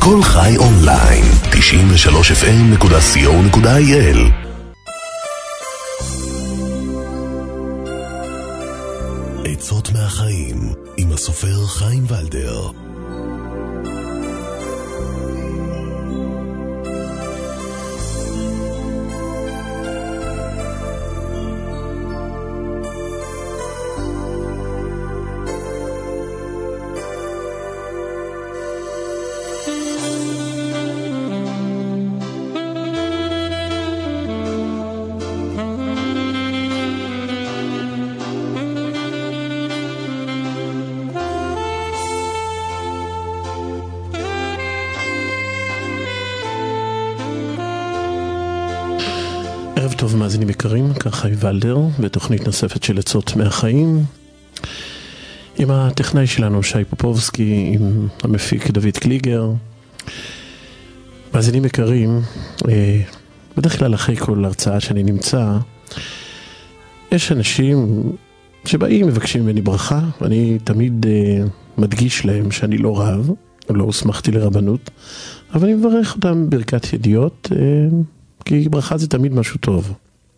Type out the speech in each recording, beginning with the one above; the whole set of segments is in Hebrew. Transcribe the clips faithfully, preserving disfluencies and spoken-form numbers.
כל חי אונליין, תשעים ושלוש אף אם נקודה סי או נקודה איי אל. עצות מהחיים עם הסופר חיים ולדר. ערב טוב מאזינים יקרים, כאן חיים ולדר בתוכנית נוספת של עצות מהחיים עם הטכנאי שלנו שי פופובסקי, עם המפיק דוד קליגר. מאזינים יקרים, בדרך כלל אחרי כל הרצאה שאני נמצא יש אנשים שבאים מבקשים ממני ברכה, ואני תמיד מדגיש להם שאני לא רב, לא הוסמכתי לרבנות, אבל אני מברך אותם ברכת ידיעות, כי ברכה זה תמיד משהו טוב.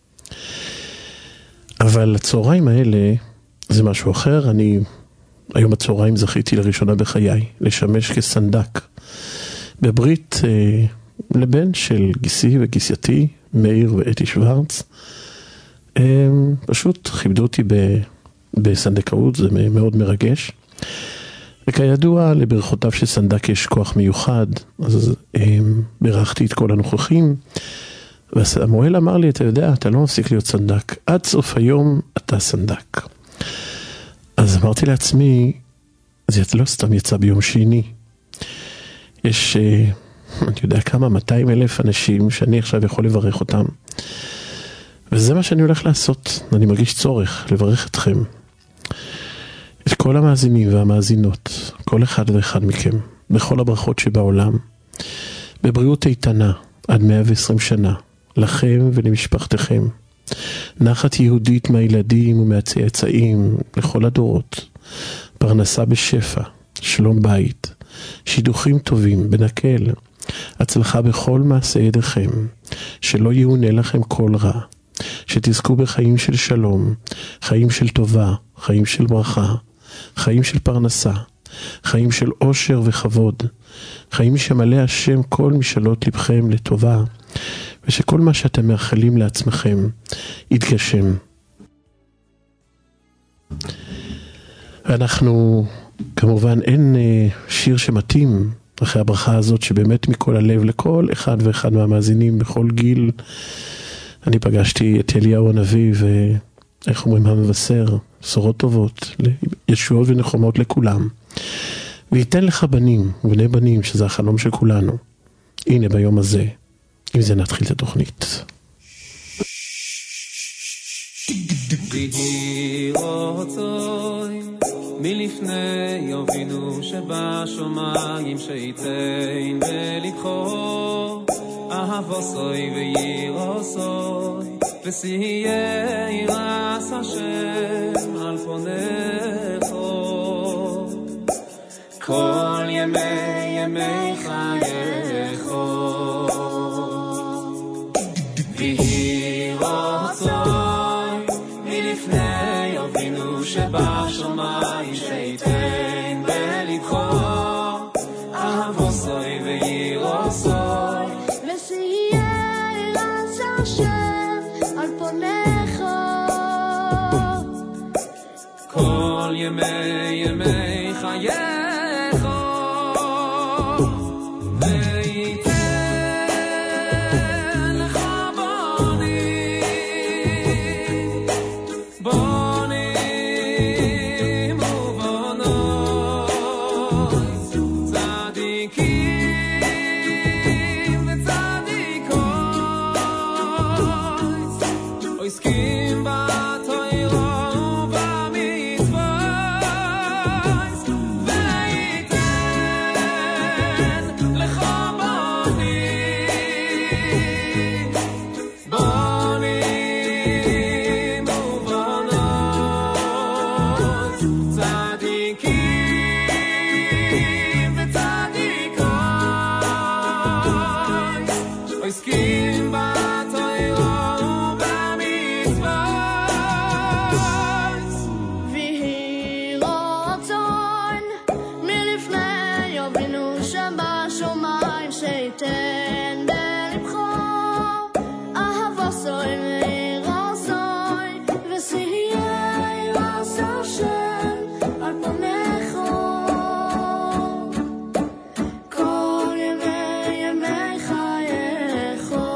אבל הצהריים האלה זה משהו אחר. אני היום הצהריים זכיתי לראשונה בחיי לשמש כסנדק בברית אה, לבן של גיסי וגיסייתי מאיר ואתי שוורץ. אה, פשוט כיבדו אותי ב, בסנדקאות, זה מאוד מרגש. וכידוע לברכותיו של סנדק יש כוח מיוחד, אז אה, ברכתי את כל הנוכחים. והמוהל אמר לי, אתה יודע, אתה לא מפסיק להיות סנדק, עד סוף היום אתה סנדק. אז אמרתי לעצמי, זה לא סתם יצא ביום שני. יש, אני יודע כמה, מאתיים אלף אנשים שאני עכשיו יכול לברך אותם. וזה מה שאני הולך לעשות. אני מרגיש צורך לברך אתכם. את כל המאזינים והמאזינות, כל אחד ואחד מכם, בכל הברכות שבעולם, בבריאות איתנה, עד מאה ועשרים שנה. לכם ולמשפחתכם, נחת יהודית מהילדים ומהצאצאים לכל הדורות, פרנסה בשפע, שלום בית, שידוכים טובים בנקל, הצלחה בכל מעשה ידיכם, שלא יאונה לכם כל רע, שתזכו בחיים של שלום, חיים של טובה, חיים של ברכה, חיים של פרנסה, חיים של עושר וכבוד, חיים שמלא השם כל משאלות לבכם לטובה, ושכל מה שאתם מאחלים לעצמכם יתגשם. ואנחנו, כמובן, אין שיר שמתאים אחרי הברכה הזאת, שבאמת מכל הלב לכל אחד ואחד מהמאזינים בכל גיל. אני פגשתי את אליהו הנביא, ואיך אומרים, המבשר, בשורות טובות, ישועות ונחומות לכולם. וייתן לך בנים ובני בנים, שזה החלום של כולנו. הנה ביום הזה, עם זה נתחיל את התוכנית. ויהי רצוי מלפני אבינו שבשמיים שייתן בלבחו אהבוסוי וירוסוי וסייע ירס השם על פונךו כל ימי ימי חייךו ויהי רצוי מלפני אבינו שבשמיים שייתן בלבחו אהבוסוי וירוסוי וסייע ירס השם על פונךו כל ימי ימי חייךו וסייע ייתן בלבחו אהבה סוי מרסוי ושיהיה רס השם על פניכו כל ימי ימי חייכו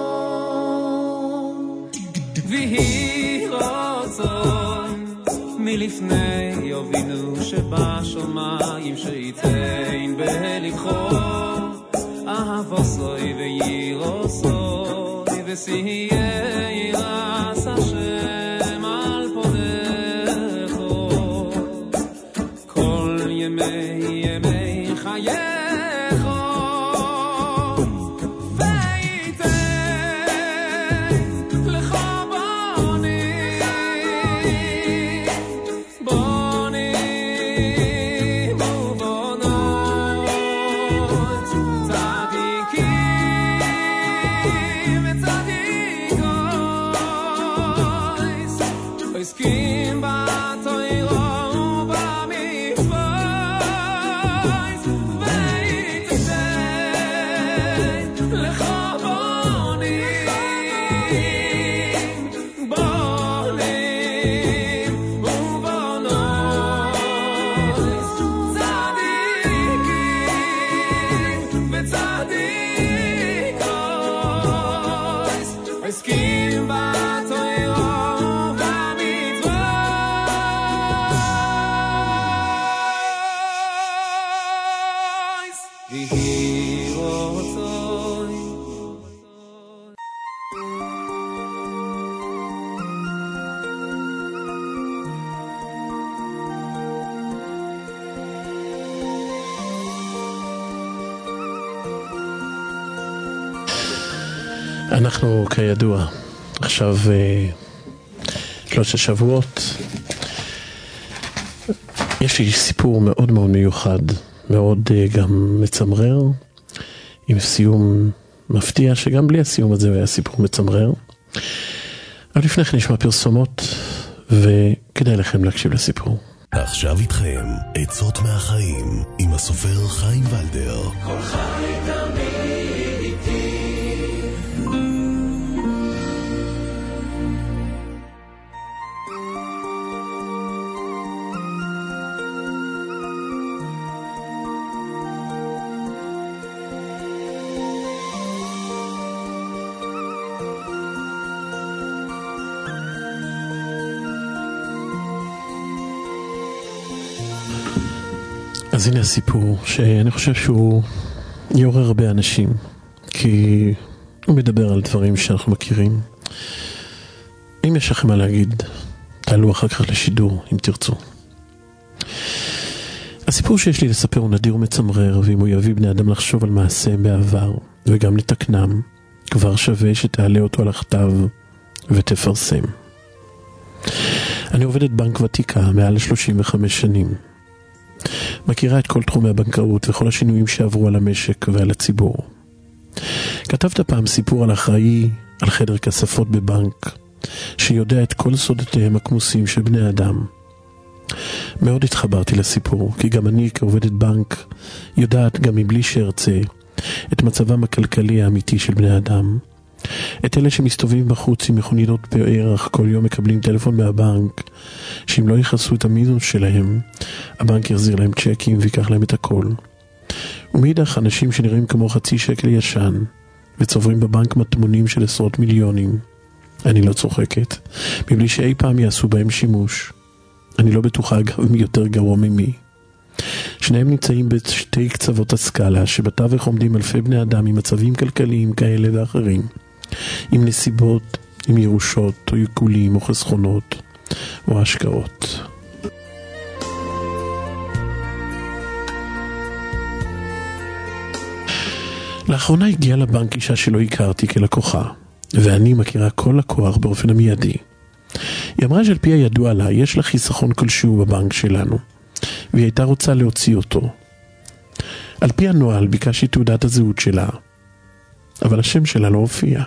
ויהי רצון מלפני אבינו שבשמיים שייתן בלבחו אהבה סוי וירא סוי ושיהיה ירס השם על פניכו כל ימי ימי חייכו וייתן לך בונים בונים ובונות צדיקים וצדיקויס עוסקים בתורה ובמצוות וייתן לך בונים בונים ובונות צדיקים וצדיקויס עוסקים בתורה ובמצוות ויהי רצון אנחנו כידוע עכשיו אה, שלושה שבועות. יש לי סיפור מאוד מאוד מיוחד, מאוד אה, גם מצמרר, עם סיום מפתיע שגם בלי הסיום הזה היה סיפור מצמרר. אבל לפני כן נשמע פרסומות וכדאי לכם להקשיב לסיפור. עכשיו איתכם עצות מהחיים עם הסופר חיים ולדר. כל חי תמיד איתי אז הנה הסיפור שאני חושב שהוא יעורר הרבה אנשים, כי הוא מדבר על דברים שאנחנו מכירים. אם יש לכם מה להגיד, תעלו אחר כך לשידור אם תרצו. הסיפור שיש לי לספר הוא נדיר ומצמרר, ואם הוא יביא בני אדם לחשוב על מעשה בעבר וגם לתקנם, כבר שווה שתעלה אותו על הכתב ותפרסם. אני עובדת בנק ותיקה מעל שלושים וחמש שנים. מכירה את כל תחומי הבנקאות וכל השינויים שעברו על המשק ועל הציבור. כתבת פעם סיפור על אחראי על חדר כספות בבנק, שיודע את כל סודותיהם הכמוסים של בני אדם. מאוד התחברתי לסיפור, כי גם אני כעובדת בנק יודעת גם מבלי שארצה את מצבם הכלכלי האמיתי של בני אדם. את אלה שמסתובבים בחוץ עם מכוניות בערך כל יום מקבלים טלפון מהבנק שאם לא יכסו את המינוס שלהם הבנק יחזיר להם צ'קים ויקח להם את הכל. ומאידך אנשים שנראים כמו חצי שקל ישן וצוברים בבנק מטמונים של עשרות מיליונים. אני לא צוחקת, מבלי שאי פעם יעשו בהם שימוש. אני לא בטוחה גם אם יותר גרוע ממי. שניהם נמצאים בשתי קצוות הסקאלה שבתווך עומדים אלפי בני אדם עם מצבים כלכליים כאלה ואחרים, עם נסיבות, עם ירושות או עיקולים או חסכונות או השקעות. לאחרונה הגיעה לבנק אישה שלא הכרתי כלקוחה, ואני מכירה כל לקוח באופן המיידי. היא אמרה שעל פי הידוע לה יש לה חיסכון כלשהו בבנק שלנו, והיא הייתה רוצה להוציא אותו. על פי הנוהל ביקשתי תעודת הזהות שלה, אבל השם שלה לא הופיע.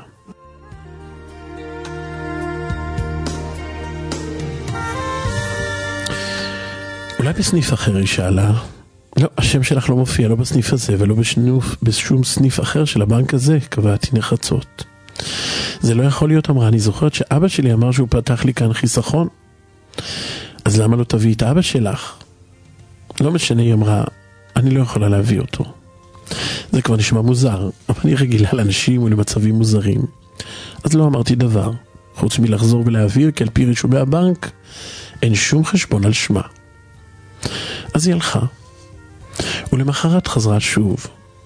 אולי בסניף אחר היא שאלה, לא, השם שלך לא מופיע, לא בסניף הזה ולא בשנוף, בשום סניף אחר של הבנק הזה, קבעתי נחרצות. זה לא יכול להיות, אמרה, אני זוכרת שאבא שלי אמר שהוא פתח לי כאן חיסכון. אז למה לא תביא את אבא שלך? לא משנה, היא אמרה, אני לא יכולה להביא אותו. זה כבר נשמע מוזר, אבל אני רגילה לאנשים ולמצבים מוזרים. אז לא אמרתי דבר, חוץ מלחזור ולהעביר, כי על פי רישומי הבנק אין שום חשבון על שמה. אז היא הלכה, ולמחרת חזרה שוב.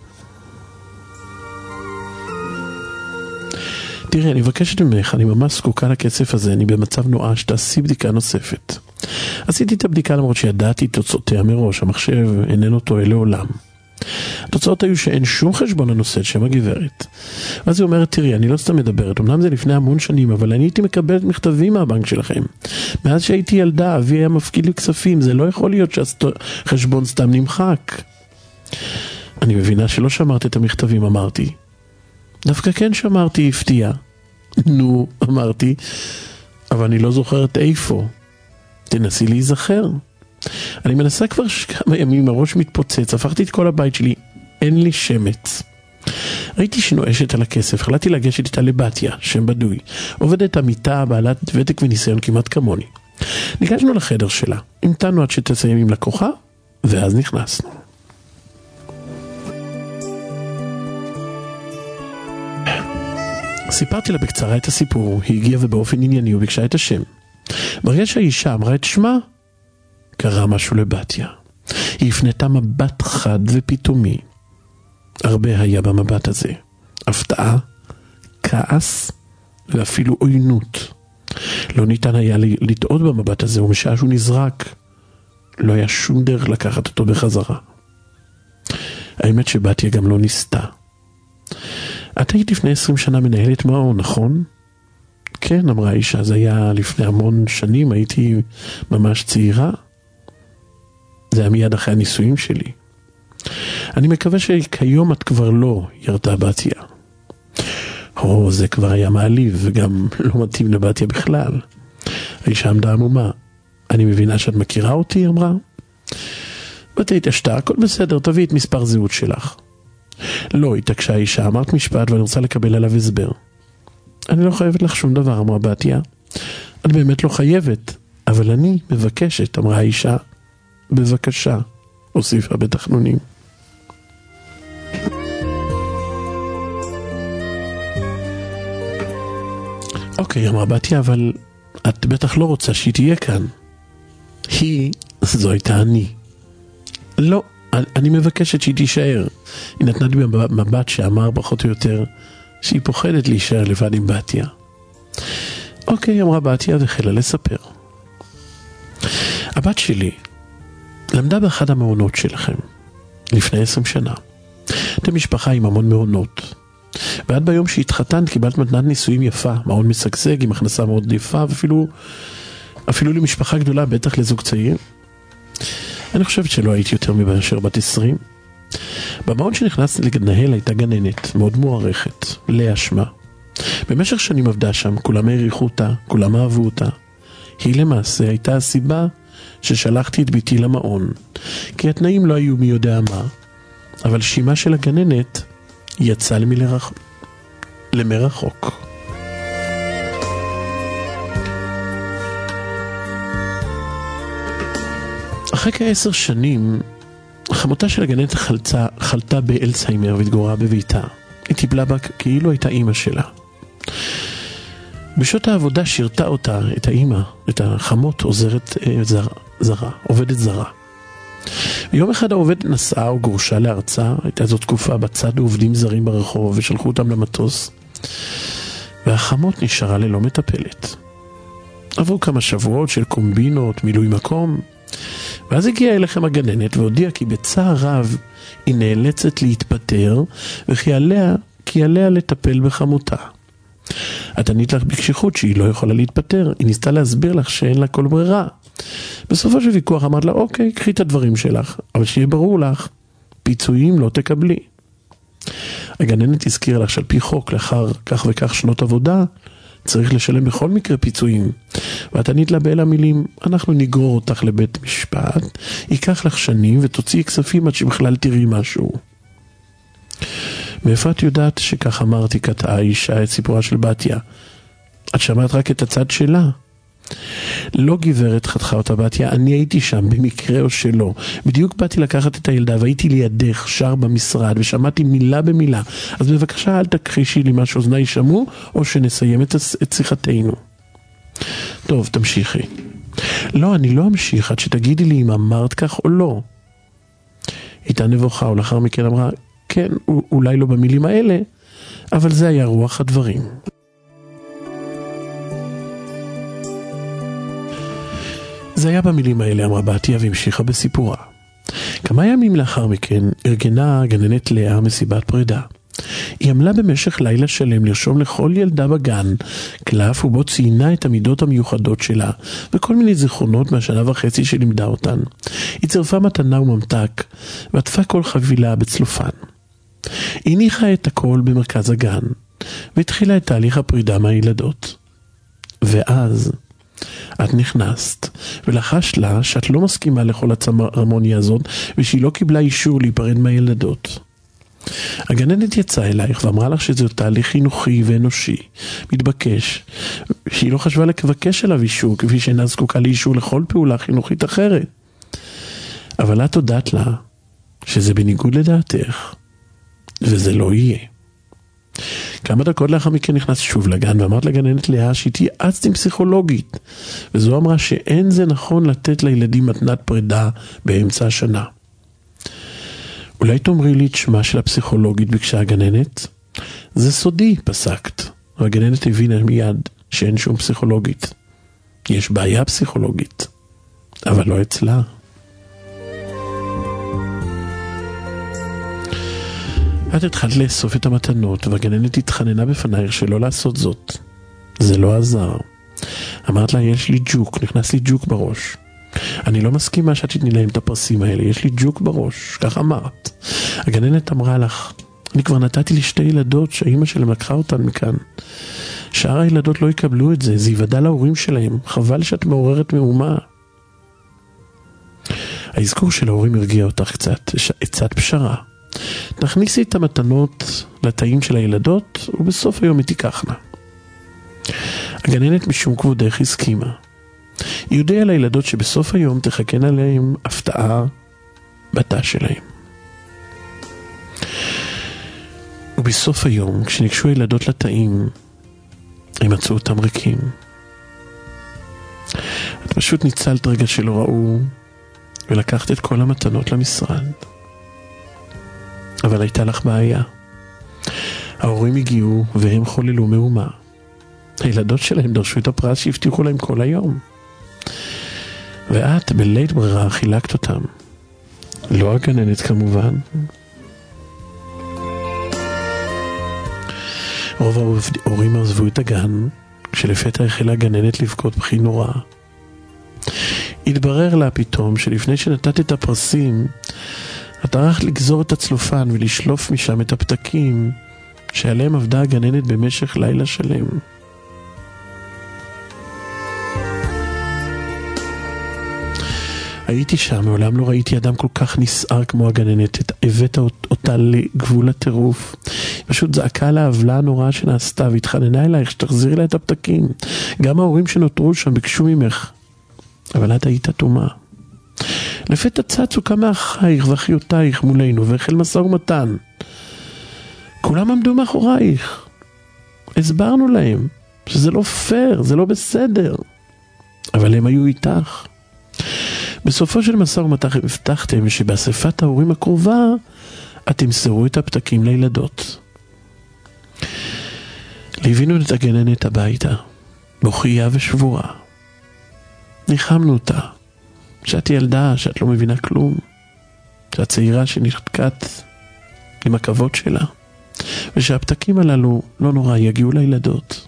תראי, אני מבקשת ממך, אני ממש זקוקה לכסף הזה, אני במצב נואש, תעשי בדיקה נוספת. עשיתי את הבדיקה למרות שידעתי תוצאותיה מראש, המחשב איננו טועה לעולם. התוצאות היו שאין שום חשבון הנושא שם הגברת. ואז היא אומרת, תראי, אני לא סתם מדברת, אמנם זה לפני המון שנים, אבל אני הייתי מקבלת מכתבים מהבנק שלכם. מאז שהייתי ילדה, אבי היה מפקיד לי כספים, זה לא יכול להיות שהחשבון סתם נמחק. אני מבינה שלא שמרת את המכתבים, אמרתי. דווקא כן שמרתי, הפתיע. נו, אמרתי, אבל אני לא זוכרת איפה. תנסי להיזכר. אני מנסה כבר כמה ימים, הראש מתפוצץ, הפכתי את כל הבית שלי, אין לי שמץ. ראיתי שנואשת על הכסף, החלטתי לגשת איתה לבתיה, שם בדוי. עובדת המיטה, בעלת ותק וניסיון כמעט כמוני. ניגשנו לחדר שלה, המתנו עד שתסיים עם לקוחה, ואז נכנסנו. סיפרתי לה בקצרה את הסיפור, היא הגיעה ובאופן ענייני וביקשה את השם. ברגע שהאישה אמרה את שמה, קרה משהו לבתיה. היא הפנתה מבט חד ופתאומי. הרבה היה במבט הזה. הפתעה, כעס ואפילו עוינות. לא ניתן היה לטעות במבט הזה, ומשעה שהוא נזרק, לא היה שום דרך לקחת אותו בחזרה. האמת שבתיה גם לא ניסתה. את היית לפני עשרים שנה מנהלת מעון, נכון? כן, אמרה האישה, זה היה לפני המון שנים, הייתי ממש צעירה. זה היה מיד אחרי הניסויים שלי. אני מקווה שכיום את כבר לא, ירדה בתיה. או, זה כבר היה מעליב, וגם לא מתאים לבתיה בכלל. האישה עמדה עמומה. אני מבינה שאת מכירה אותי, אמרה. בתיה התעשתה, הכל בסדר, תביא את מספר זהות שלך. לא, התעקשה האישה, אמרת משפט ואני רוצה לקבל עליו הסבר. אני לא חייבת לך שום דבר, אמרה בתיה. אני באמת לא חייבת, אבל אני מבקשת, אמרה האישה. בבקשה, הוסיפה בתחנונים. אוקיי, אמרה בתיה, אבל את בטח לא רוצה שהיא תהיה כאן. היא, זו הייתה אני. לא, אני מבקשת שהיא תישאר. היא נתנה לי מבט שאמר פחות או יותר שהיא פוחדת להישאר לבד עם בתיה. אוקיי, אמרה בתיה והחלה לספר. הבת שלי למדה באחד המעונות שלכם לפני עשרים שנה. אתם משפחה עם המון מעונות. ועד ביום שהתחתנת קיבלת מתנת נישואים יפה, מעון משגשג עם הכנסה מאוד יפה, ואפילו אפילו למשפחה גדולה, בטח לזוג צעיר. אני חושבת שלא הייתי יותר מבאשר בת עשרים. במעון שנכנסתי לגנהל הייתה גננת מאוד מוערכת, לאה שמה. במשך שנים עבדה שם, כולם העריכו אותה, כולם אהבו אותה. היא למעשה הייתה הסיבה ששלחתי את ביתי למעון, כי התנאים לא היו מי יודע מה, אבל שימה של הגננת יצא למלרח... למרחוק. אחרי כעשר שנים, חמותה של הגננת חלצה, חלתה באלצהיימר והתגוררה בביתה. היא טיפלה בה כאילו הייתה אימא שלה. בשעות העבודה שירתה אותה, את האימא, את החמות, עוזרת אה, זרה, זרה, עובדת זרה. ויום אחד העובד נסעה או גורשה לארצה, הייתה זאת תקופה בצד עובדים זרים ברחוב ושלחו אותם למטוס, והחמות נשארה ללא מטפלת. עברו כמה שבועות של קומבינות, מילוי מקום, ואז הגיעה אליכם הגננת והודיעה כי בצער רב היא נאלצת להתפטר, וכי עליה, כי עליה לטפל בחמותה. את ענית לך בקשיחות שהיא לא יכולה להתפטר, היא ניסתה להסביר לך שאין לה כל ברירה. בסופו של ויכוח אמרת לה, אוקיי, קחי את הדברים שלך, אבל שיהיה ברור לך, פיצויים לא תקבלי. הגננת הזכירה לך שעל פי חוק, לאחר כך וכך שנות עבודה, צריך לשלם בכל מקרה פיצויים. ואת ענית לה באלה המילים, אנחנו נגרור אותך לבית משפט, ייקח לך שנים ותוציאי כספים עד שבכלל תראי משהו. מאיפה את יודעת שכך אמרתי, קטעה האישה את סיפורה של בתיה? את שמעת רק את הצד שלה. לא גברת, חתכה אותה בתיה, אני הייתי שם במקרה או שלא. בדיוק באתי לקחת את הילדה והייתי לידך שר במשרד ושמעתי מילה במילה. אז בבקשה אל תכחישי לי מה שאוזניי שמעו או שנסיים את, את שיחתנו. טוב, תמשיכי. לא, אני לא אמשיך עד שתגידי לי אם אמרת כך או לא. הייתה נבוכה ולאחר מכן אמרה, כן, אולי לא במילים האלה, אבל זה היה רוח הדברים. זה היה במילים האלה, אמרה בתיה והמשיכה בסיפורה. כמה ימים לאחר מכן ארגנה הגננת לאה מסיבת פרידה. היא עמלה במשך לילה שלם לרשום לכל ילדה בגן קלף ובו ציינה את המידות המיוחדות שלה וכל מיני זיכרונות מהשנה וחצי שלימדה אותן. היא צירפה מתנה וממתק ועטפה כל חבילה בצלופן. היא הניחה את הכל במרכז הגן והתחילה את תהליך הפרידה מהילדות. ואז את נכנסת ולחשת לה שאת לא מסכימה לכל הצמרמוניה הזאת ושהיא לא קיבלה אישור להיפרד מהילדות. הגננת יצאה אלייך ואמרה לך שזה תהליך חינוכי ואנושי, מתבקש, שהיא לא חשבה לבקש עליו אישור כפי שאינה זקוקה לאישור לכל פעולה חינוכית אחרת. אבל את הודעת לה שזה בניגוד לדעתך וזה לא יהיה. כמה דקות לאחר מכן נכנס שוב לגן ואמרת לגננת לאה שהתייעצת עם פסיכולוגית וזו אמרה שאין זה נכון לתת לילדים מתנת פרידה באמצע השנה. אולי תאמרי לי את שמה של הפסיכולוגית, ביקשה הגננת? זה סודי, פסקת. והגננת הבינה מיד שאין שום פסיכולוגית. יש בעיה פסיכולוגית, אבל לא אצלה. את התחלת לאסוף את המתנות, והגננת התחננה בפנייך שלא לעשות זאת. זה לא עזר. אמרת לה, יש לי ג'וק, נכנס לי ג'וק בראש. אני לא מסכימה שאת תתני להם את הפרסים האלה, יש לי ג'וק בראש, כך אמרת. הגננת אמרה לך, אני כבר נתתי לי שתי ילדות שהאימא שלהם לקחה אותן מכאן. שאר הילדות לא יקבלו את זה, זה יוודע להורים שלהם, חבל שאת מעוררת מהומה. האזכור של ההורים הרגיע אותך קצת, הצעת פשרה. תכניסי את המתנות לתאים של הילדות, ובסוף היום היא תיקחנה. הגננת משום כבודך הסכימה. היא יודעה לילדות שבסוף היום תחכן עליהם הפתעה בתא שלהם. ובסוף היום, כשניגשו הילדות לתאים, הם מצאו אותם ריקים. את פשוט ניצלת רגע שלא ראו, ולקחת את כל המתנות למשרד. אבל הייתה לך בעיה. ההורים הגיעו והם חוללו מהומה. הילדות שלהם דרשו את הפרס שהבטיחו להם כל היום. ואת בלית ברירה חילקת אותם. לא הגננת כמובן. רוב ההורים עזבו את הגן, כשלפתע החלה הגננת לבכות בכי נורא. התברר לה פתאום שלפני שנתת את הפרסים, את ערכת לגזור את הצלופן ולשלוף משם את הפתקים שעליהם עבדה הגננת במשך לילה שלם. הייתי שם, מעולם לא ראיתי אדם כל כך נסער כמו הגננת. הבאת אותה לגבול הטירוף. פשוט זעקה לה העוולה הנוראה שנעשתה והתחננה אלייך שתחזירי לה את הפתקים. גם ההורים שנותרו שם ביקשו ממך. אבל את היית אטומה. לפתע צצו כמה אחייך ואחיותייך מולנו והחל משא ומתן. כולם עמדו מאחורייך. הסברנו להם שזה לא פייר, זה לא בסדר. אבל הם היו איתך. בסופו של משא ומתן הבטחתם שבאספת ההורים הקרובה אתם תמסרו את הפתקים לילדות. ליווינו את הגננת הביתה, בוכייה ושבורה. ניחמנו אותה, שאת ילדה, שאת לא מבינה כלום, שאת צעירה שנתקעת עם הכבוד שלה, ושהפתקים הללו לא נורא יגיעו לילדות.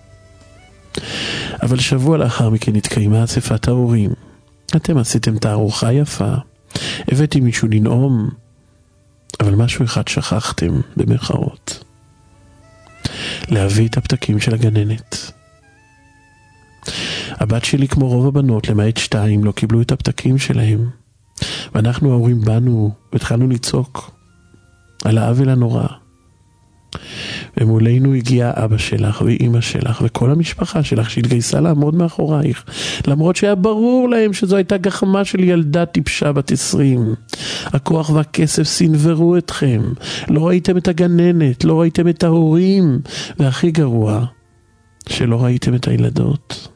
אבל שבוע לאחר מכן התקיימה אספת ההורים. אתם עשיתם תערוכה יפה, הבאתי מישהו לנאום, אבל משהו אחד שכחתם במרכאות. להביא את הפתקים של הגננת. הבת שלי כמו רוב הבנות, למעט שתיים, לא קיבלו את הפתקים שלהם. ואנחנו ההורים באנו והתחלנו לצעוק על העוול הנורא. ומולנו הגיע אבא שלך ואימא שלך וכל המשפחה שלך שהתגייסה לעמוד מאחורייך, למרות שהיה ברור להם שזו הייתה גחמה של ילדה טיפשה בת עשרים. הכוח והכסף סנוורו אתכם, לא ראיתם את הגננת, לא ראיתם את ההורים, והכי גרוע שלא ראיתם את הילדות.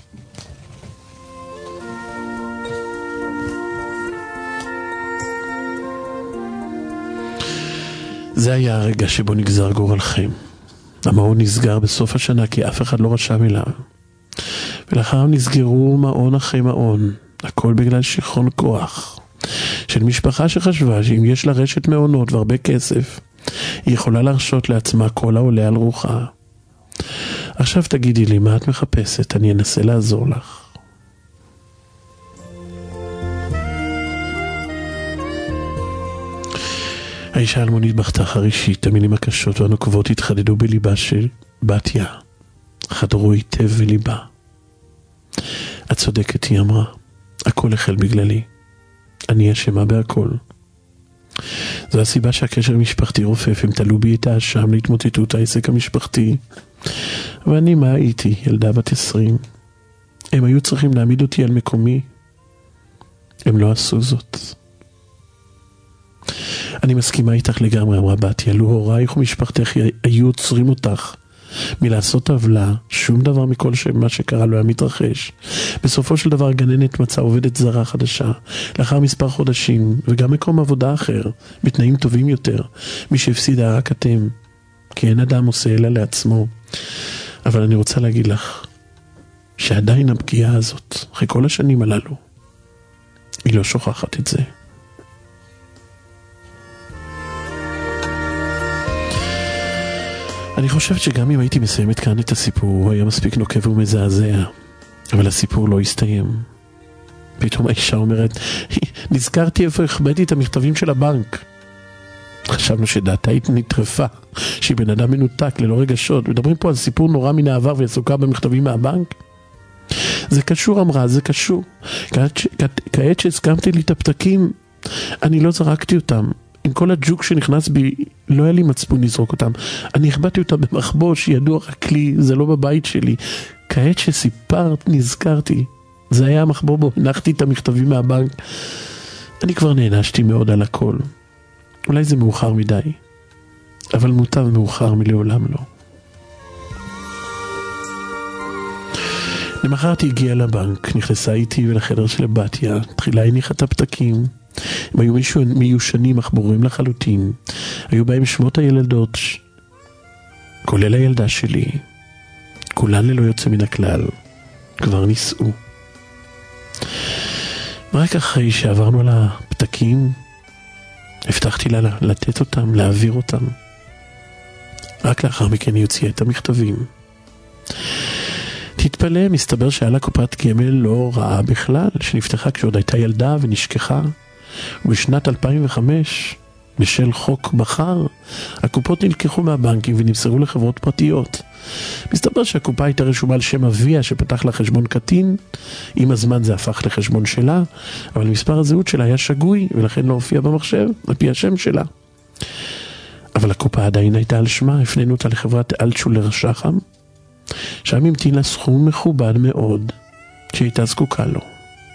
זה היה הרגע שבו נגזר גורלכם. המעון נסגר בסוף השנה כי אף אחד לא רשם אליו. ולאחר נסגרו מעון אחרי מעון. הכל בגלל שיכרון כוח של משפחה שחשבה שאם יש לה רשת מעונות והרבה כסף, היא יכולה להרשות לעצמה כל העולה על רוחה. עכשיו תגידי לי, מה את מחפשת? אני אנסה לעזור לך. האישה האלמונית בכתה חרישית, המילים הקשות והנוקבות התחדדו בליבה של בתיה. חדרו היטב בליבה. את צודקת, היא אמרה. הכל החל בגללי. אני אשמה בהכל. זו הסיבה שהקשר משפחתי רופף, הם תלו בי את האשם להתמוטטות העסק המשפחתי. ואני מה הייתי? ילדה בת עשרים. הם היו צריכים להעמיד אותי על מקומי. הם לא עשו זאת. אני מסכימה איתך לגמרי, אמרה בתיה, לו הורייך ומשפחתך היו עוצרים אותך מלעשות עוולה, שום דבר מכל מה שקרה לא היה מתרחש. בסופו של דבר גננת מצאה עובדת זרה חדשה, לאחר מספר חודשים, וגם מקום עבודה אחר, בתנאים טובים יותר, מי שהפסידה רק אתם, כי אין אדם עושה אלא לעצמו. אבל אני רוצה להגיד לך, שעדיין הפגיעה הזאת, אחרי כל השנים הללו, היא לא שוכחת את זה. אני חושבת שגם אם הייתי מסיימת כאן את הסיפור, הוא היה מספיק נוקב ומזעזע. אבל הסיפור לא הסתיים. פתאום האישה אומרת, נזכרתי איפה החבאתי את המכתבים של הבנק. חשבנו שדעתה נטרפה, שהיא בן אדם מנותק, ללא רגשות. מדברים פה על סיפור נורא מן העבר ועסוקה במכתבים מהבנק. זה קשור, אמרה, זה קשור. כעת, כעת שהסכמתי לי את הפתקים, אני לא זרקתי אותם. עם כל הג'וק שנכנס בי, לא היה לי מצפון לזרוק אותם. אני החבאתי אותם במחבוא שידוע רק לי, זה לא בבית שלי. כעת שסיפרת, נזכרתי. זה היה המחבוא בו, הנחתי את המכתבים מהבנק. אני כבר נענשתי מאוד על הכל. אולי זה מאוחר מדי, אבל מוטב מאוחר מלעולם לא. למחרת היא הגיעה לבנק, נכנסה איתי ולחדר של בתיה, תחילה הניחה את הפתקים. הם היו מיושנים, מחבורים לחלוטין. היו בהם שמות הילדות, כולל הילדה שלי. כולן ללא יוצא מן הכלל, כבר נישאו. רק אחרי שעברנו על הפתקים, הבטחתי לה לתת אותם, להעביר אותם. רק לאחר מכן היא הוציאה את המכתבים. תתפלא, מסתבר שהיה לה קופת גמל לא רעה בכלל, שנפתחה כשעוד הייתה ילדה ונשכחה. ובשנת אלפיים וחמש, בשל חוק בחר, הקופות נלקחו מהבנקים ונמסרו לחברות פרטיות. מסתבר שהקופה הייתה רשומה על שם אביה שפתח לה חשבון קטין, עם הזמן זה הפך לחשבון שלה, אבל מספר הזהות שלה היה שגוי, ולכן לא הופיע במחשב, על פי השם שלה. אבל הקופה עדיין הייתה על שמה, הפנינו אותה לחברת אלטשולר שחם, שם המתין לה סכום מכובד מאוד, שהייתה זקוקה לו.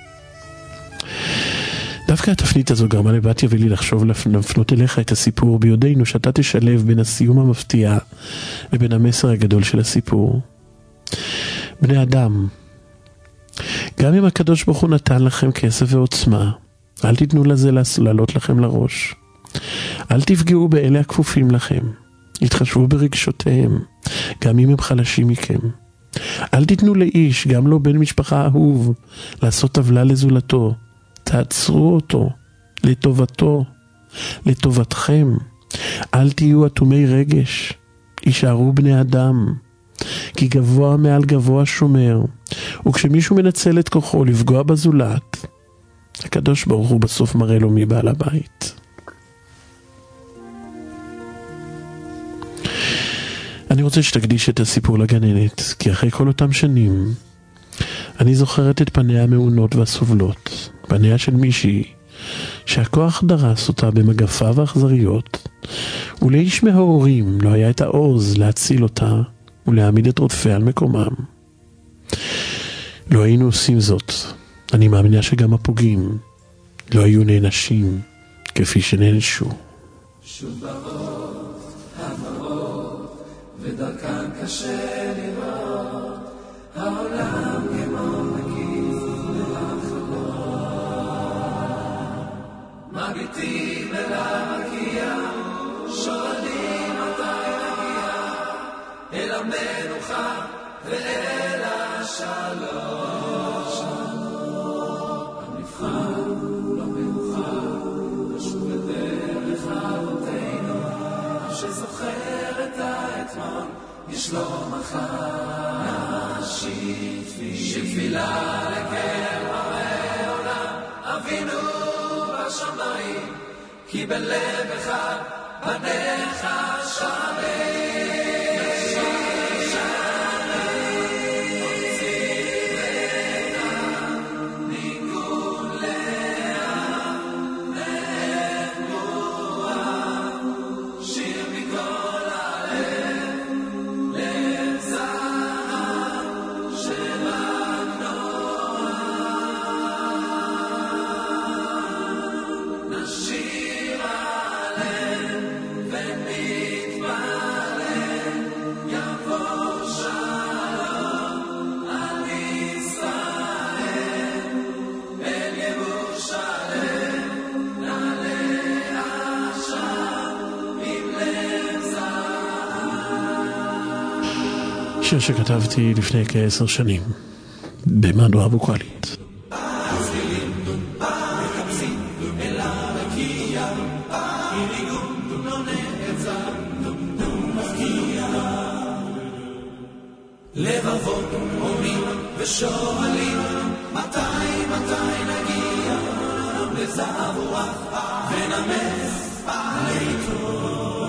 דווקא התפנית הזו גרמה לבתיה ולי לחשוב להפנות אליך את הסיפור, ביודענו שאתה תשלב בין הסיום המפתיע לבין המסר הגדול של הסיפור. בני אדם, גם אם הקדוש ברוך הוא נתן לכם כסף ועוצמה, אל תיתנו לזה לעלות לכם לראש. אל תפגעו באלה הכפופים לכם. התחשבו ברגשותיהם, גם אם הם חלשים מכם. אל תיתנו לאיש, גם לא בן משפחה אהוב, לעשות עוולה לזולתו. תעצרו אותו, לטובתו, לטובתכם. אל תהיו אטומי רגש, יישארו בני אדם, כי גבוה מעל גבוה שומר, וכשמישהו מנצל את כוחו לפגוע בזולת, הקדוש ברוך הוא בסוף מראה לו מי בעל הבית. אני רוצה שתקדיש את הסיפור לגננת, כי אחרי כל אותם שנים, אני זוכרת את פניה המעונות והסובלות, פניה של מישהי שהכוח דרס אותה במגפיו האכזריות, ולאיש מההורים לא היה את העוז להציל אותה ולהעמיד את רודפיה על מקומם. לא היינו עושים זאת. אני מאמינה שגם הפוגעים לא היו נענשים כפי שנענשו. שוב באות הבאות ודרכן קשה לראות, העולם כמו מקיף לחלום, מביטים אל הרקיע, שואלים מתי נגיע אל המנוחה ואל השלום. המבחן לא מאוחר, נשוב לדרך אבותינו, שזוכר את האתמול יש לו מחר. שתפילה לקל הרי עולם אבינו בשמיים, כי בלב אחד בניך שרים. שיר שכתבתי לפני כעשר שנים במהדורה ווקאלית. לבבות אומרים ושואלים מתי מתי נגיע לזהב ורח ונמס ליתו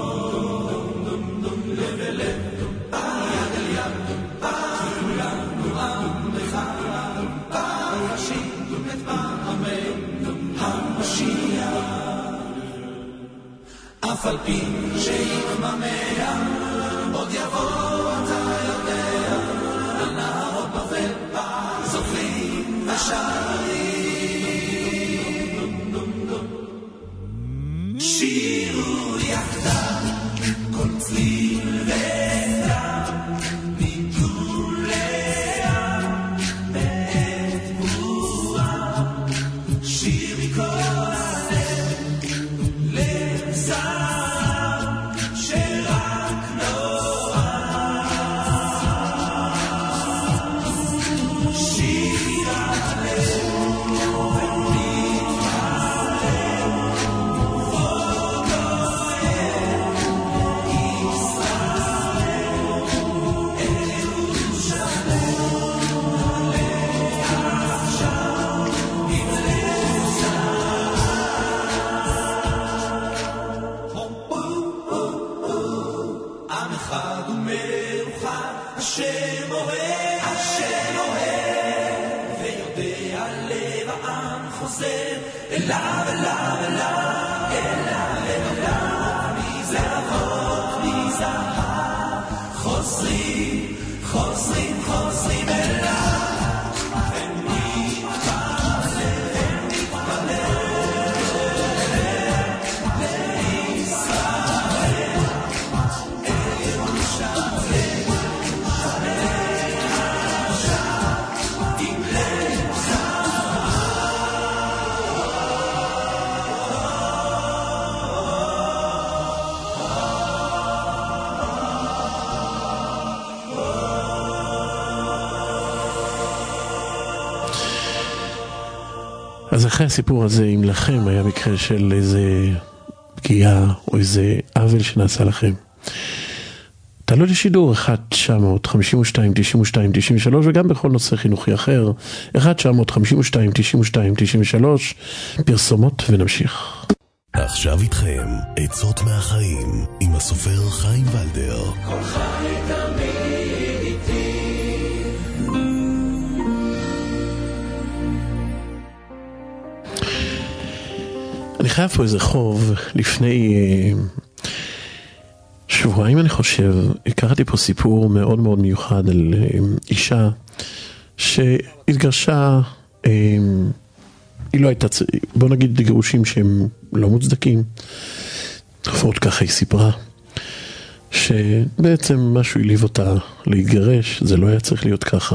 לב אל לב יד אל יד כולנו עם אחד חשים את פעמנו המשיח אף על פי שיתממע עוד יבוא אתה יודע על נהרות בבל זוכלים ושרים שירו יחדיו כל צליל ונע מגוליה בעת בועה שיר מכל הלב לצער שרק נורא שיר הלב השם אוהב, השם אוהב, ויודע לב העם חוזר אליו, אליו, אליו, אליו, אליו, מזהב, מזהב, חוזרים, חוזרים, חוזרים אליו, אז אחרי הסיפור הזה, אם לכם היה מקרה של איזה פגיעה או איזה עוול שנעשה לכם, תעלו לשידור אחת תשע חמש שתיים תשע שתיים תשע שלוש, וגם בכל נושא חינוכי אחר אחת תשע חמש שתיים תשע שתיים תשע שלוש. פרסומות ונמשיך. עכשיו איתכם עצות מהחיים עם הסופר חיים ולדר. כל חי תמיד איתי חייב פה איזה חוב. לפני שבועיים אני חושב, קראתי פה סיפור מאוד מאוד מיוחד על אישה שהתגרשה, היא לא הייתה, בוא נגיד גירושים שהם לא מוצדקים, לפחות ככה היא סיפרה, שבעצם משהו הליב אותה להתגרש, זה לא היה צריך להיות ככה.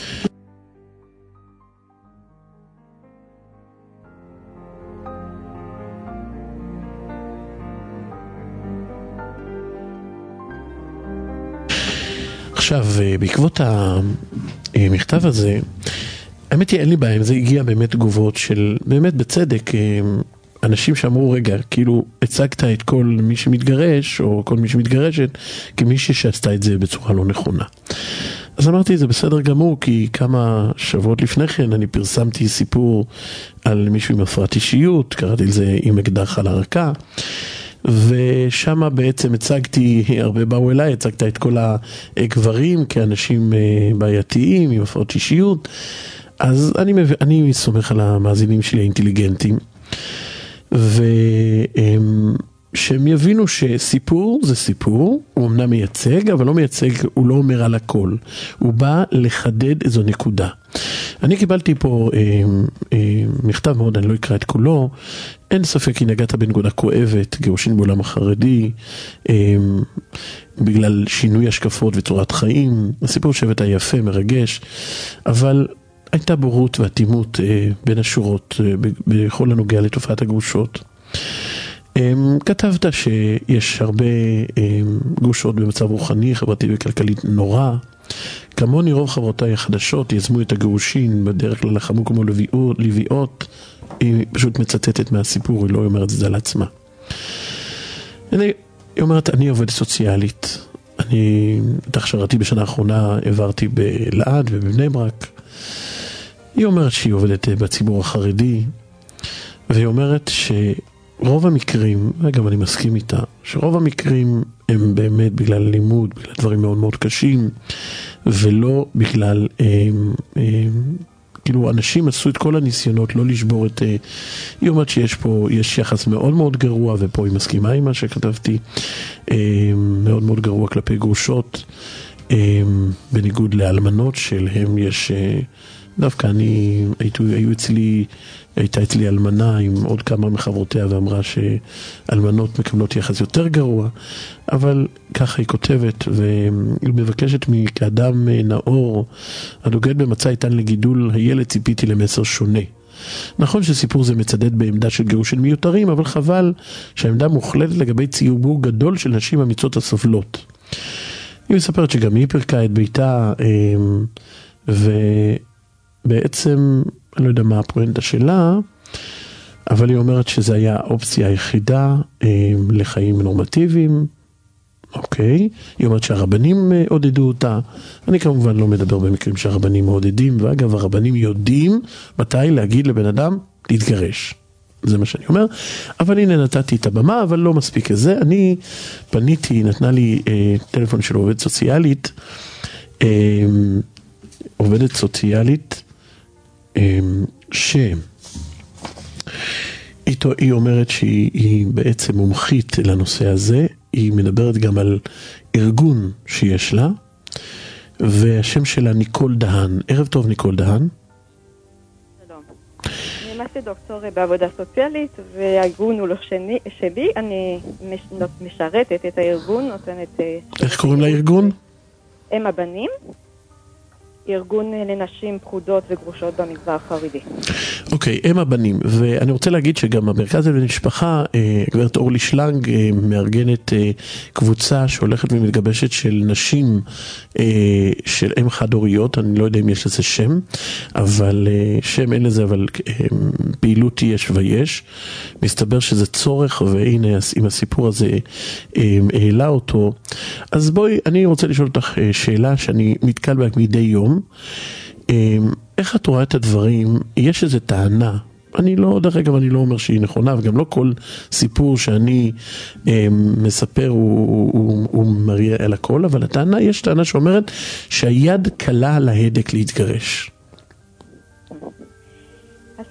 עכשיו, בעקבות המכתב הזה, האמת היא אין לי בעיה, זה הגיע באמת תגובות של, באמת בצדק, אנשים שאמרו, רגע, כאילו הצגת את כל מי שמתגרש, או כל מי שמתגרשת, כמישהי שעשתה את זה בצורה לא נכונה. אז אמרתי, זה בסדר גמור, כי כמה שבועות לפני כן אני פרסמתי סיפור על מישהו עם הפרעת אישיות, קראתי לזה עם אקדח על הרקה, ושם בעצם הצגתי, הרבה באו אליי, הצגת את כל הגברים כאנשים בעייתיים עם הפרעות אישיות, אז אני, אני סומך על המאזינים שלי האינטליגנטים, ושהם יבינו שסיפור זה סיפור, הוא אמנם מייצג, אבל לא מייצג, הוא לא אומר על הכל, הוא בא לחדד איזו נקודה. אני קיבלתי פה אה, אה, מכתב מאוד, אני לא אקרא את כולו, אין ספק כי נגעת בנקודה כואבת, גירושין בעולם החרדי, אה, בגלל שינוי השקפות וצורת חיים, הסיפור שבט היפה, מרגש, אבל הייתה בורות ואטימות אה, בין השורות אה, בכל הנוגע לתופעת הגרושות. אה, כתבת שיש הרבה אה, גרושות במצב רוחני, חברתי וכלכלית נורא, כמוני רוב חברותיי החדשות יזמו את הגירושין, בדרך כלל לחמו כמו לביאות, לביאות, היא פשוט מצטטת מהסיפור, היא לא אומרת את זה על עצמה. אני, היא אומרת, אני עובדת סוציאלית, אני, את הכשרתי בשנה האחרונה העברתי בלעד ובבני ברק, היא אומרת שהיא עובדת בציבור החרדי, והיא אומרת שרוב המקרים, וגם אני מסכים איתה, שרוב המקרים הם באמת בגלל לימוד, בגלל דברים מאוד מאוד קשים, ולא בגלל, הם, הם, כאילו אנשים עשו את כל הניסיונות לא לשבור את, היא אומרת שיש פה, יש יחס מאוד מאוד גרוע, ופה היא מסכימה עם מה שכתבתי, מאוד מאוד גרוע כלפי גרושות, בניגוד לאלמנות שלהם יש, דווקא אני, היו, היו אצלי, הייתה אצלי אלמנה עם עוד כמה מחברותיה ואמרה שאלמנות מקבלות יחס יותר גרוע, אבל ככה היא כותבת והיא מבקשת מכאדם נאור, הדוגד במצא איתן לגידול הילד, ציפיתי למסר שונה. נכון שסיפור זה מצדד בעמדה של גירושים מיותרים, אבל חבל שהעמדה מוחלטת לגבי ציבור גדול של נשים אמיצות הסובלות. היא מספרת שגם היא פרקה את ביתה ו... בעצם, אני לא יודע מה הפואנטה שלה, אבל היא אומרת שזה היה האופציה היחידה אה, לחיים נורמטיביים, אוקיי. היא אומרת שהרבנים אה, עודדו אותה, אני כמובן לא מדבר במקרים שהרבנים מעודדים, ואגב הרבנים יודעים מתי להגיד לבן אדם להתגרש. זה מה שאני אומר, אבל הנה נתתי את הבמה, אבל לא מספיק את אני פניתי, נתנה לי אה, טלפון של עובדת סוציאלית, אה, עובדת סוציאלית, שהיא אומרת שהיא בעצם מומחית לנושא הזה, היא מדברת גם על ארגון שיש לה, והשם שלה ניקול דהן. ערב טוב ניקול דהן. שלום. אני למדתי דוקטור בעבודה סוציאלית, והארגון הוא לא שני, שלי, אני משרתת את הארגון, נותנת... איך קוראים לארגון? הם הבנים. ארגון לנשים פחודות וגרושות במגזר החרדי. אוקיי, הם הבנים, ואני רוצה להגיד שגם המרכז למשפחה, גברת אורלי שלנג, מארגנת קבוצה שהולכת ומתגבשת של נשים של אם חד-הוריות, אני לא יודע אם יש לזה שם, אבל שם אין לזה, אבל פעילות יש ויש. מסתבר שזה צורך, והנה עם הסיפור הזה העלה אותו. אז בואי, אני רוצה לשאול אותך שאלה שאני מתקל בה מדי יום, איך את רואה את הדברים? יש איזו טענה, אני לא, דרך אגב אני לא אומר שהיא נכונה, וגם לא כל סיפור שאני מספר הוא, הוא, הוא מראה על הכל, אבל הטענה, יש טענה שאומרת שהיד קלה על ההדק להתגרש. אז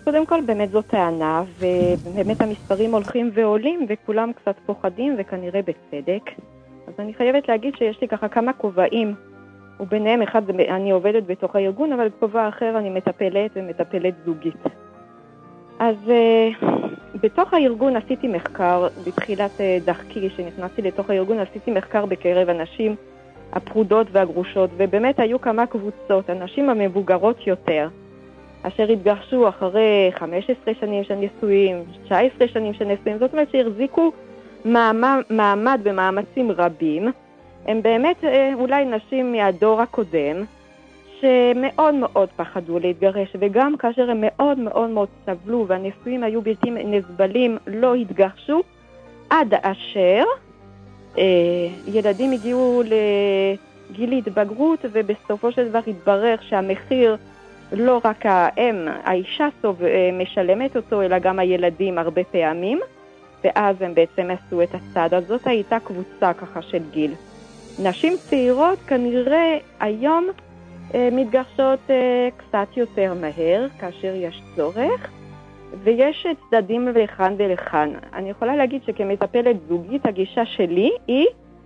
קודם כל באמת זו טענה, ובאמת המספרים הולכים ועולים, וכולם קצת פוחדים, וכנראה בצדק. אז אני חייבת להגיד שיש לי ככה כמה כובעים, וביניהם אחד אני עובדת בתוך הארגון, אבל בכובע אחר אני מטפלת ומטפלת זוגית. אז uh, בתוך הארגון עשיתי מחקר, בתחילת uh, דרכי, שנכנסתי לתוך הארגון, עשיתי מחקר בקרב אנשים הפרודות והגרושות, ובאמת היו כמה קבוצות, אנשים המבוגרות יותר, אשר התגרשו אחרי חמש עשרה שנים של נישואים, תשע עשרה שנים של נישואים, זאת אומרת שהחזיקו מעמד, מעמד במאמצים רבים, הם באמת אולי נשים מהדור הקודם, שמאוד מאוד פחדו להתגרש, וגם כאשר הם מאוד מאוד מאוד סבלו, והנישואים היו בלתי נסבלים, לא התגרשו, עד אשר אה, ילדים הגיעו לגיל התבגרות, ובסופו של דבר התברר שהמחיר לא רק האם, האישה סוב, משלמת אותו, אלא גם הילדים הרבה פעמים, ואז הם בעצם עשו את הצעד. אז זאת הייתה קבוצה ככה של גיל. נשים צעירות כנראה היום אה, מתגרשות אה, קצת יותר מהר, כאשר יש צורך, ויש צדדים לכאן ולכאן. אני יכולה להגיד שכמטפלת זוגית, הגישה שלי היא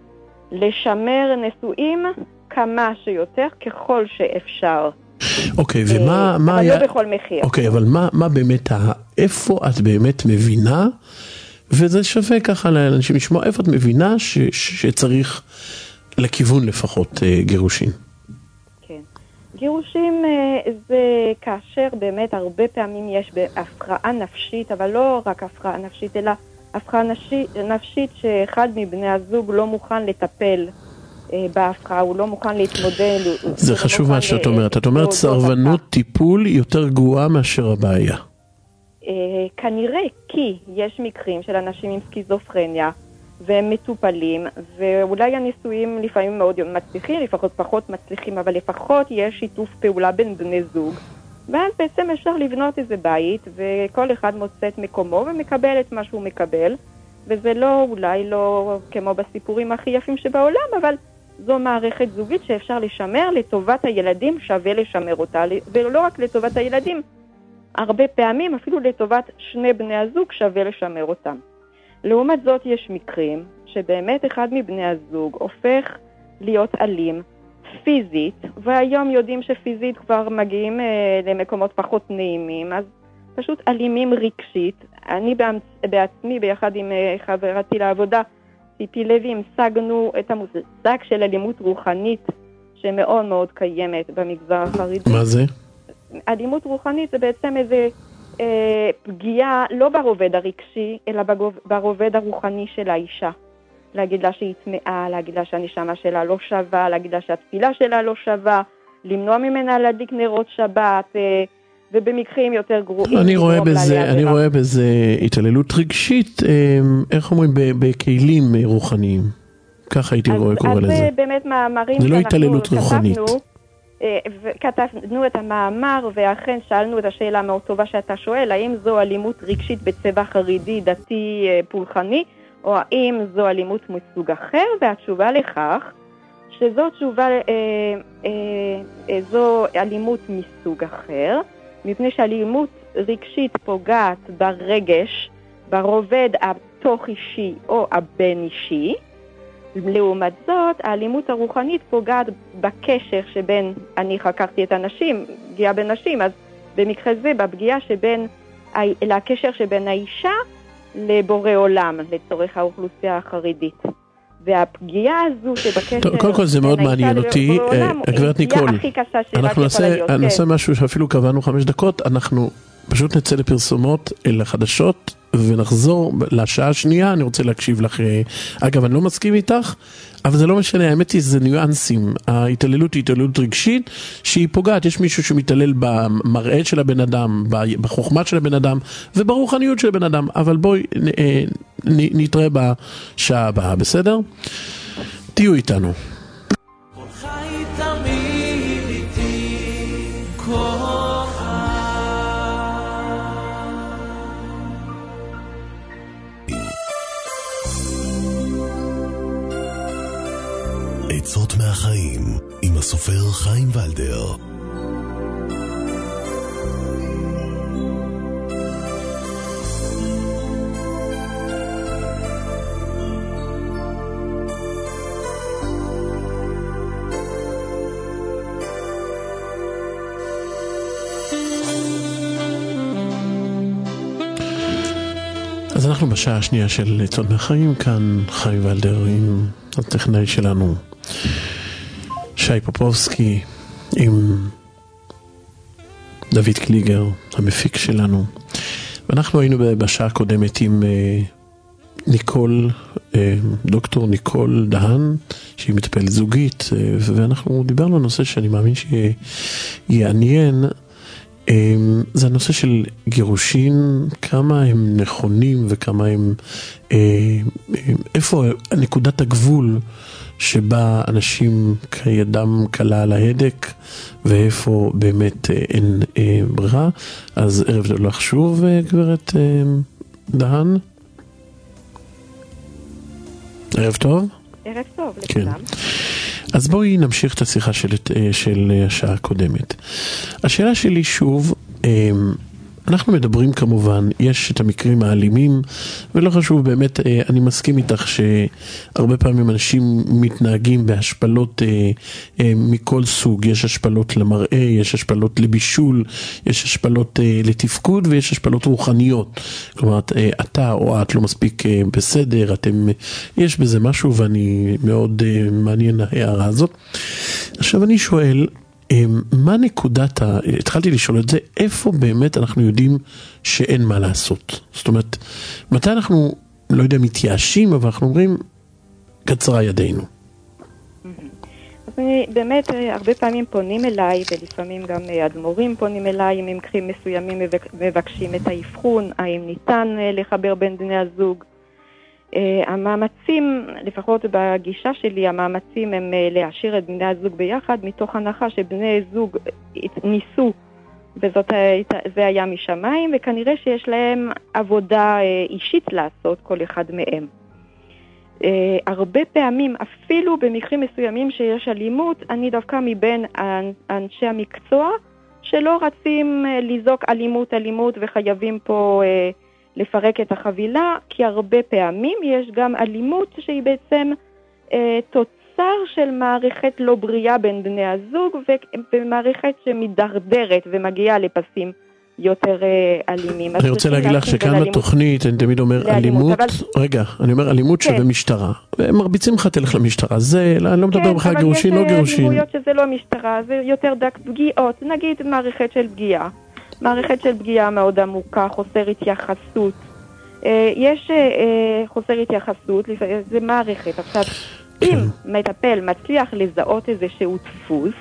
לשמר נישואים כמה שיותר ככל שאפשר. אוקיי, ומה מה אבל היה... לא בכל מחיר. אוקיי, אבל מה מה באמת, ה... איפה את באמת מבינה, וזה שווה ככה לאנשים לשמוע, איפה את מבינה ש... שצריך לכיוון לפחות גירושים? כן. גירושים זה כאשר באמת הרבה פעמים יש בהפרעה נפשית, אבל לא רק הפרעה נפשית, אלא הפרעה נפשית שאחד מבני הזוג לא מוכן לטפל בהפרעה, הוא לא מוכן להתמודד. זה חשוב מה שאת אומרת. את אומרת סרבנות טיפול יותר גרועה מאשר הבעיה. כנראה כי יש מקרים של אנשים עם סקיזופרניה, והם מטופלים, ואולי הניסויים לפעמים מאוד מצליחים, לפחות פחות מצליחים, אבל לפחות יש שיתוף פעולה בין בני זוג, ואז בעצם אפשר לבנות איזה בית, וכל אחד מוצא את מקומו ומקבל את מה שהוא מקבל, וזה לא, אולי לא כמו בסיפורים הכי יפים שבעולם, אבל זו מערכת זוגית שאפשר לשמר לטובת הילדים, שווה לשמר אותה, ולא רק לטובת הילדים, הרבה פעמים אפילו לטובת שני בני הזוג שווה לשמר אותם. לעומת זאת יש מקרים שבאמת אחד מבני הזוג הופך להיות אלים פיזית, והיום יודעים שפיזית כבר מגיעים אה, למקומות פחות נעימים, אז פשוט אלימים רגשית. אני בעצמי ביחד עם אה, חברתי לעבודה, ציפי לוי, המשגנו את המושג של אלימות רוחנית שמאוד מאוד קיימת במגזר החרדי. מה זה? אלימות רוחנית זה בעצם איזה אה, פגיעה לא ברובד הרגשי, אלא ברובד הרוחני של האישה. להגיד לה שהיא טמאה, להגיד לה שהנשמה שלה לא שווה, להגיד לה שהתפילה שלה לא שווה, למנוע ממנה להדליק נרות שבת, אה, ובמקרים יותר גרועים. אני רואה בזה, אני רואה בזה התעללות רגשית, אה, איך אומרים, בכלים רוחניים. ככה הייתי רואה קורא לזה. אז זה באמת מאמרים זה לא התעללות רוחנית. כתבנו את המאמר, ואכן שאלנו את השאלה מאוד טובה שאתה שואל, האם זו אלימות רגשית בצבע חרדי, דתי, פולחני, או האם זו אלימות מסוג אחר, והתשובה לכך, שזו תשובה, אה, אה, אה, זו אלימות מסוג אחר, מפני שאלימות רגשית פוגעת ברגש, ברובד התוך אישי או הבין אישי, לעומת זאת, האלימות הרוחנית פוגעת בקשר שבין, אני חקרתי את הנשים, פגיעה בין נשים, אז במקרה זה, בפגיעה שבין, לקשר שבין האישה לבורא עולם, לצורך האוכלוסייה החרדית. והפגיעה הזו שבקשר... קודם כל זה מאוד מעניין אותי, הגברת ניקול, אנחנו נעשה משהו שאפילו קבענו חמש דקות, אנחנו פשוט נצא לפרסומות אל החדשות, ונחזור לשעה השנייה. אני רוצה להקשיב לך, אגב אני לא מסכים איתך, אבל זה לא משנה, האמת היא זה ניואנסים. ההתעללות היא התעללות רגשית שהיא פוגעת, יש מישהו שמתעלל במראה של הבן אדם, בחוכמה של הבן אדם וברוחניות של הבן אדם, אבל בואי נתראה בשעה הבאה, בסדר? תהיו איתנו. עצות מהחיים עם הסופר חיים ולדר. אנחנו בשעה השנייה של עצות מהחיים, כאן חיים ולדר עם הטכנאי שלנו שי פופובסקי, עם דוד קליגר המפיק שלנו, ואנחנו היינו בשעה הקודמת עם ניקול, דוקטור ניקול דהן, שהיא מטפלת זוגית, ואנחנו דיברנו על נושא שאני מאמין שיעניין, זה הנושא של גירושין, כמה הם נכונים וכמה הם, איפה נקודת הגבול שבה אנשים כידם קלה על ההדק, ואיפה באמת אין ברירה. אז ערב טוב לך שוב, גברת דהן. ערב טוב. ערב טוב כן. לכולם. אז בואי נמשיך את השיחה של, של השעה הקודמת. השאלה שלי שוב, אנחנו מדברים כמובן, יש את המקרים האלימים, ולא חשוב באמת, אני מסכים איתך שהרבה פעמים אנשים מתנהגים בהשפלות מכל סוג, יש השפלות למראה, יש השפלות לבישול, יש השפלות לתפקוד ויש השפלות רוחניות. כלומר, אתה או את לא מספיק בסדר, אתם, יש בזה משהו ואני מאוד מעניין ההערה הזאת. עכשיו אני שואל, מה נקודת, ה... התחלתי לשאול את זה, איפה באמת אנחנו יודעים שאין מה לעשות? זאת אומרת, מתי אנחנו, לא יודע, מתייאשים, אבל אנחנו אומרים, קצרה ידינו. אז אני באמת, הרבה פעמים פונים אליי, ולפעמים גם אדמו"רים פונים אליי, עם מקרים מסוימים מבקשים את האבחון, האם ניתן לחבר בין בני הזוג. המאמצים, לפחות בגישה שלי, המאמצים הם להשאיר את בני הזוג ביחד, מתוך הנחה שבני זוג ניסו, וזה היה משמיים, וכנראה שיש להם עבודה אישית לעשות, כל אחד מהם. הרבה פעמים, אפילו במקרים מסוימים שיש אלימות, אני דווקא מבין אנשי המקצוע, שלא רצים לזעוק אלימות, אלימות, וחייבים פה לפרק את החבילה, כי הרבה פעמים יש גם אלימות שהיא בעצם אה, תוצר של מערכת לא בריאה בין בני הזוג, ומערכת שמדרדרת ומגיעה לפסים יותר אה, אלימים. אני רוצה להגיד לך שכאן בתוכנית אני תמיד אומר אלימות, אבל... רגע, אני אומר אלימות כן. שבמשטרה, ומרביצים לך תלך למשטרה, זה, אני לא מדבר כן, בכלל גירושין, לא גירושין. כן, אבל יש אלימויות שזה לא משטרה, זה יותר דק פגיעות, נגיד מערכת של פגיעה. מערכת של פגיעה מאוד עמוקה, חוסר התייחסות. יש חוסר התייחסות, זה מערכת. עכשיו, אם מטפל מצליח לזהות איזשהו דפוס,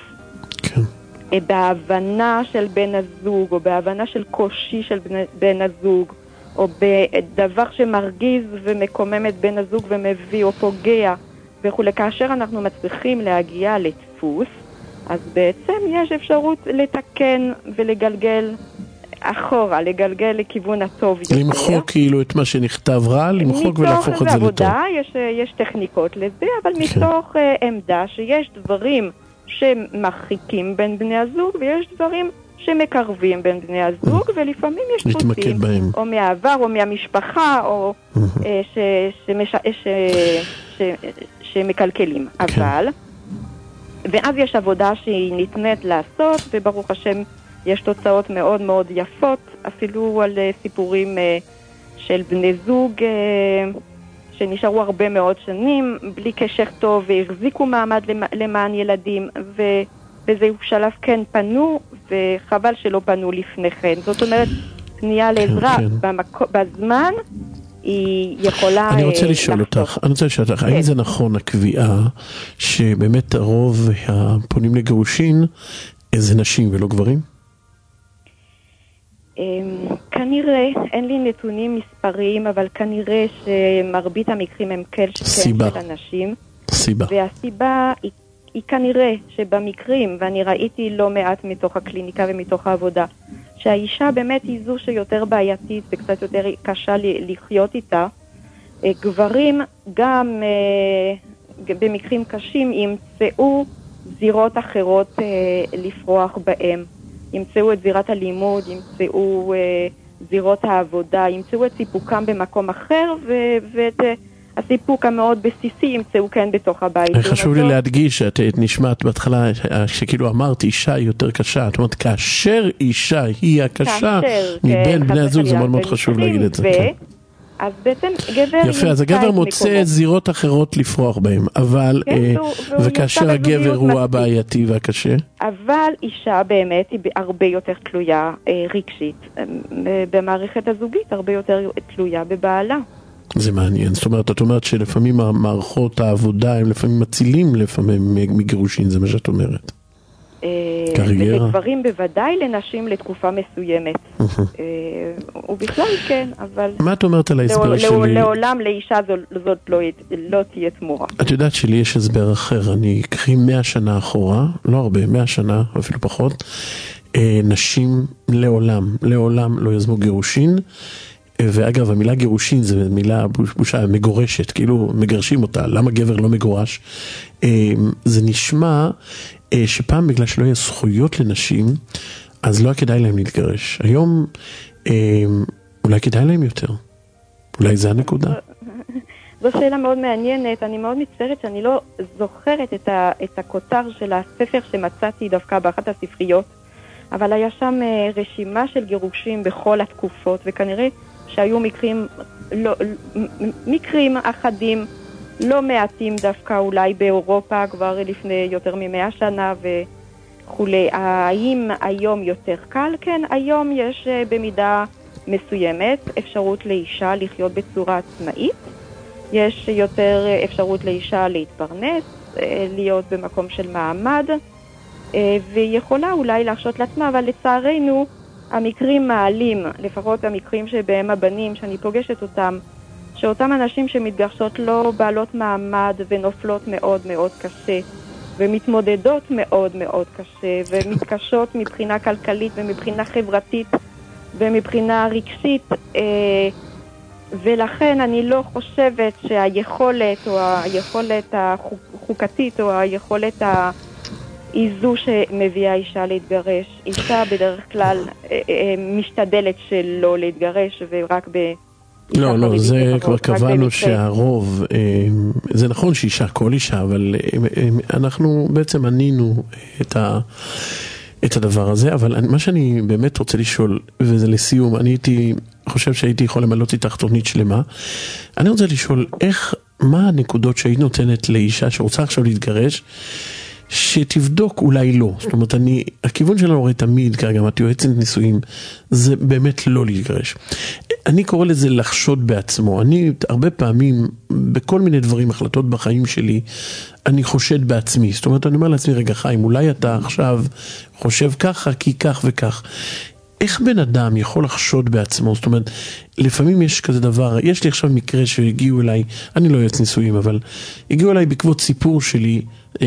בהבנה של בן הזוג, או בהבנה של קושי של בן הזוג, או בדבר שמרגיז ומקומם את בן הזוג ומביא או פוגע, וכו', כאשר אנחנו מצליחים להגיע לדפוס, אז בעצם יש אפשרות לתקן ולגלגל אחורה, לגלגל לכיוון הטוב יותר. למחוק כאילו את מה שנכתב רע, למחוק ולהפוך את זה לטוב. מתוך עבודה, יש, יש טכניקות לזה, אבל כן. מתוך uh, עמדה שיש דברים שמרחיקים בין בני הזוג, ויש דברים שמקרבים בין בני הזוג, ולפעמים יש דפוסים, או מהעבר, או מהמשפחה, או uh, ש, שמש, ש, ש, שמקלקלים. כן. אבל, ואז יש עבודה שהיא ניתנת לעשות, וברוך השם, יש תוצאות מאוד מאוד יפות, אפילו על סיפורים של בני זוג שנשארו הרבה מאוד שנים, בלי קשר טוב, והחזיקו מעמד למען ילדים, ובאיזשהו שלב כן פנו, וחבל שלא פנו לפני כן. זאת אומרת, פנייה לעזרה בזמן, היא יכולה... אני רוצה לשאול אותך, אני רוצה לשאול אותך, האם זה נכון הקביעה, שבאמת הרוב הפונים לגירושין, זה נשים ולא גברים? כנראה, אין לי נתונים מספריים, אבל כנראה שמרבית המקרים הם כן של אנשים. סיבה. והסיבה היא, היא כנראה שבמקרים, ואני ראיתי לא מעט מתוך הקליניקה ומתוך העבודה, שהאישה באמת היא זו שיותר בעייתית וקצת יותר קשה לחיות איתה. גברים גם במקרים קשים ימצאו זירות אחרות לפרוח בהם. ימצאו את זירת הלימוד, ימצאו אה, זירות העבודה, ימצאו את סיפוקם במקום אחר, ו- ואת אה, הסיפוק המאוד בסיסי ימצאו כן בתוך הבית. חשוב לי להדגיש שאת נשמעת בהתחלה, שכאילו אמרת אישה היא יותר קשה, זאת אומרת כאשר אישה היא הקשה, מבין בני הזוג זה מאוד מאוד חשוב להגיד את זה. אז בעצם גבר יפה, אז ימצא הגבר את מוצא מקומו. זירות אחרות לפרוח בהם, אבל, כן, אה, והוא- והוא וכאשר נמצא הגבר בזוגיות הוא מספיק. הבעייתי והקשה, אבל אישה באמת היא הרבה יותר תלויה אה, רגשית, אה, במערכת הזוגית הרבה יותר תלויה בבעלה. זה מעניין. זאת אומרת, את אומרת שלפעמים המערכות העבודה הם לפעמים מצילים לפעמים מגירושין, זה מה שאת אומרת. אה, קריירה. לגברים בוודאי, לנשים לתקופה מסוימת. אה, ובכלל כן, אבל מה את אומרת על ההסבר לעול- שלי? לעולם לאישה זו- זאת לא, לא תהיה תמורה. את יודעת שלי יש הסבר אחר, אני אקחי מאה שנה אחורה, לא הרבה, מאה שנה, אפילו פחות, אה, נשים לעולם, לעולם לא יזמו גירושין, אה, ואגב, המילה גירושין זה מילה בושה מגורשת, כאילו מגרשים אותה, למה גבר לא מגורש? אה, זה נשמע אה, שפעם בגלל שלא יהיה זכויות לנשים, אז לא היה כדאי להם להתגרש. היום אה, אולי כדאי להם יותר, אולי זה הנקודה. זו שאלה מאוד מעניינת, אני מאוד מצטערת שאני לא זוכרת את, ה, את הכותר של הספר שמצאתי דווקא באחת הספריות, אבל היה שם אה, רשימה של גירושים בכל התקופות, וכנראה שהיו מקרים, לא, מקרים אחדים, לא מעטים דווקא אולי באירופה כבר לפני יותר ממאה שנה וכולי. האם היום יותר קל? כן, היום יש אה, במידה מסוימת אפשרות לאישה לחיות בצורה עצמאית, יש יותר אפשרות לאישה להתפרנס, להיות במקום של מעמד, והיא יכולה אולי להרשות לעצמה, אבל לצערנו המקרים מעלים, לפחות המקרים שבהם הבנים שאני פוגשת אותם, שאותם אנשים שמתגרשות לא בעלות מעמד ונופלות מאוד מאוד קשה, ומתמודדות מאוד מאוד קשה, ומתקשות מבחינה כלכלית ומבחינה חברתית ומבחינה רגשית, ולכן אני לא חושבת שהיכולת או היכולת החוקתית או היכולת היא זו שמביאה אישה להתגרש. אישה בדרך כלל משתדלת שלא להתגרש ורק ב... לא, לא, זה כבר קבענו שהרוב, זה נכון שאישה, כל אישה, אבל אנחנו בעצם ענינו את ה... את הדבר הזה, אבל מה שאני באמת רוצה לשאול, וזה לסיום, אני הייתי, חושב שהייתי יכול למלות איתך תוכנית שלמה, אני רוצה לשאול איך, מה הנקודות שהיית נותנת לאישה שרוצה עכשיו להתגרש, שתבדוק אולי לא. זאת אומרת, אני, הכיוון שלנו הרי תמיד, כרגע, את יועצת נישואים, זה באמת לא להתגרש. אני קורא לזה לחשוד בעצמו. אני הרבה פעמים, בכל מיני דברים, החלטות בחיים שלי, אני חושד בעצמי. זאת אומרת, אני אומר לעצמי, רגע חיים, אולי אתה עכשיו חושב ככה, כי כך וכך. איך בן אדם יכול לחשוד בעצמו? זאת אומרת, לפעמים יש כזה דבר, יש לי עכשיו מקרה שהגיעו אליי, אני לא יועץ נישואים, אבל הגיעו אליי בעקבות סיפור שלי,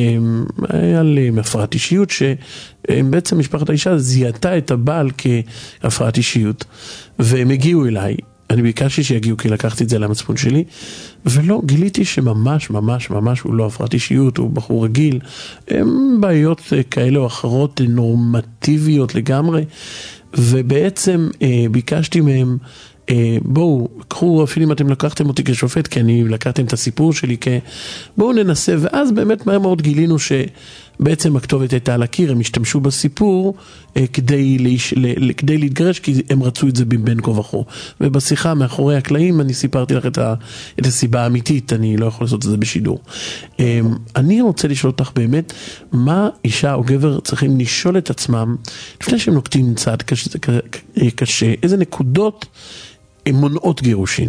על הפרעת אישיות, שבעצם משפחת האישה זיהתה את הבעל כהפרעת אישיות, והם הגיעו אליי, אני ביקשתי שיגיעו כי לקחתי את זה למצפון שלי, ולא, גיליתי שממש ממש ממש הוא לא הפרעת אישיות, הוא בחור רגיל, הם בעיות כאלה או אחרות נורמטיביות לגמרי, ובעצם ביקשתי מהם, בואו, קחו, אפילו אם אתם לקחתם אותי כשופט, כי אני לקחתם את הסיפור שלי, בואו ננסה, ואז באמת מהר מאוד גילינו שבעצם הכתובת הייתה על הקיר, הם השתמשו בסיפור כדי, להיש, כדי להתגרש, כי הם רצו את זה בין כה וכה. ובשיחה מאחורי הקלעים אני סיפרתי לך את, ה, את הסיבה האמיתית, אני לא יכול לעשות את זה בשידור. אני רוצה לשאול אותך באמת, מה אישה או גבר צריכים לשאול את עצמם, לפני שהם נוקטים צעד קשה, קשה איזה נקודות הם מונעות גירושין?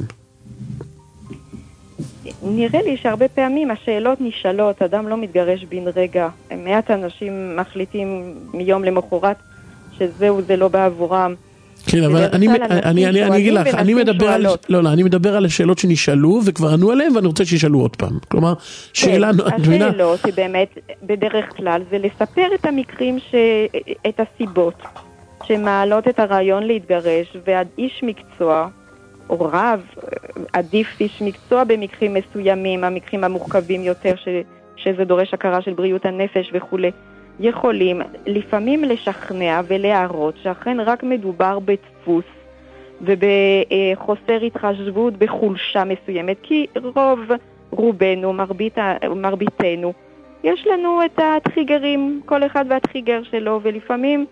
נראה לי שהרבה פעמים השאלות נשאלות, אדם לא מתגרש בן רגע. מעט אנשים מחליטים מיום למחרת שזהו, זה לא בעבורם. כן, אבל אני, אני, אני, אני אגיד לך, אני מדבר על, לא, לא, אני מדבר על השאלות שנשאלו וכבר ענו עליהם, ואני רוצה שישאלו עוד פעם. כלומר, שאלה, השאלות היא באמת, בדרך כלל, זה לספר את המקרים, ש... את הסיבות שמעלות את הרעיון להתגרש, והאיש מקצוע, או רב, עדיף איש מקצוע במקרים מסוימים, המקרים המורכבים יותר, ש... שזה דורש הכרה של בריאות הנפש וכו', יכולים לפעמים לשכנע ולהראות שאכן רק מדובר בדפוס ובחוסר התחשבות בחולשה מסוימת, כי רוב רובנו, מרבית, מרביתנו, יש לנו את הטריגרים, כל אחד והטריגר שלו, ולפעמים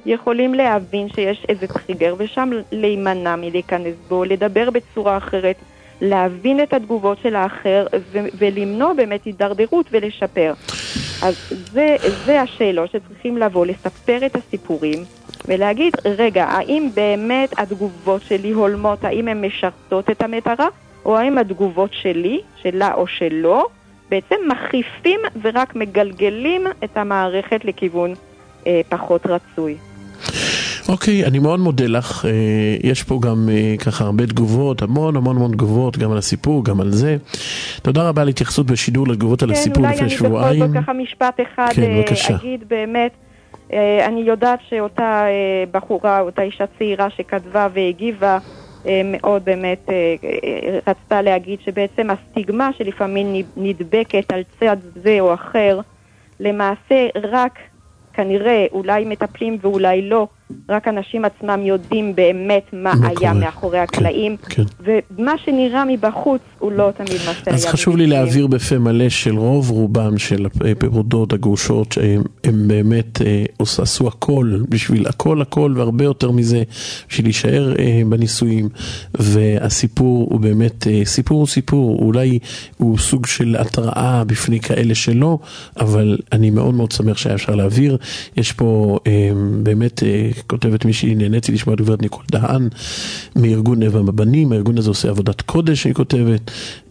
יכולים להבין שיש איזה טריגר, ושם להימנע מלהיכנס בו, לדבר בצורה אחרת, להבין את התגובות של האחר, ו- ולמנוע באמת הידרדרות ולשפר. אז זה, זה השאלות שצריכים לבוא, לספר את הסיפורים, ולהגיד, רגע, האם באמת התגובות שלי הולמות, האם הן משרתות את המטרה, או האם התגובות שלי, שלה או שלו, בעצם מחיפים ורק מגלגלים את המערכת לכיוון אה, פחות רצוי. אוקיי, אני מאוד מודה לך. יש פה גם ככה הרבה תגובות, המון המון המון תגובות, גם על הסיפור, גם על זה. תודה רבה על התייחסות בשידור לתגובות על הסיפור לפני שבועיים. כן, אולי אני בכל זאת ככה משפט אחד אגיד באמת. אני יודעת שאותה בחורה, אותה אישה צעירה שכתבה והגיבה, מאוד באמת רצתה להגיד שבעצם הסטיגמה שלפעמים נדבקת על צד זה או אחר, למעשה רק כנראה אולי מטפלים ואולי לא, רק אנשים עצמם יודעים באמת מה, מה היה קורה. מאחורי הקלעים, כן, כן. ומה שנראה מבחוץ הוא לא תמיד מה שהיה. אז חשוב לי להעביר בפה מלא של רוב רובם של הפרודות הגרושות, שהם הם באמת אה, עשו הכל בשביל הכל הכל והרבה יותר מזה, בשביל להישאר אה, בניסויים, והסיפור הוא באמת, אה, סיפור הוא סיפור, אולי הוא סוג של התראה בפני כאלה שלא, אבל אני מאוד מאוד שמח שהיה אפשר להעביר. יש פה אה, באמת אה, כותבת מישהי, נהניתי לשמוע גברת ניקול דהן מארגון נבע בבנים, הארגון הזה עושה עבודת קודש, היא כותבת,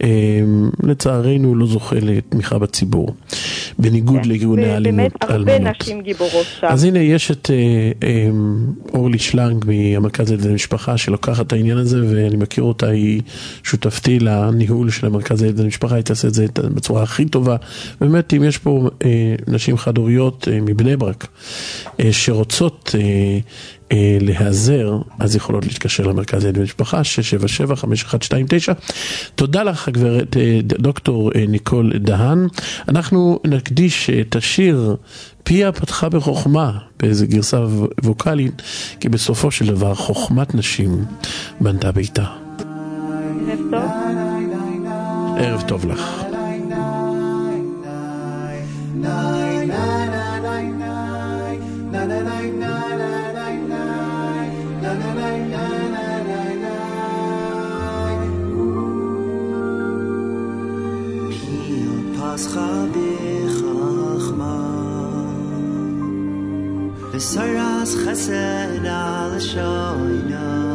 לצערנו לא זוכה לתמיכה בציבור, בניגוד לארגוני האלימות. באמת הרבה נשים גיבורות שם. אז הנה יש את אורלי שלנג מהמרכז לילדים למשפחה שלוקחת את העניין הזה, ואני מכיר אותה, היא שותפתי לניהול של המרכז לילדים למשפחה, היא תעשה את זה בצורה הכי טובה. באמת אם יש פה נשים חד-הוריות מבני ברק שרוצות להיעזר, אז יכולות להתקשר למרכז לילדים למשפחה, שש שבע שבע חמש אחת שתיים תשע. תודה לך הגברת דוקטור ניקול דהן. אנחנו נקדיש את השיר פיה פתחה בחוכמה באיזו גרסה ווקלית, כי בסופו של דבר חוכמת נשים בנתה ביתה. ערב טוב. ערב טוב לך. פסחה בחכמה וסרס חסד על השוינה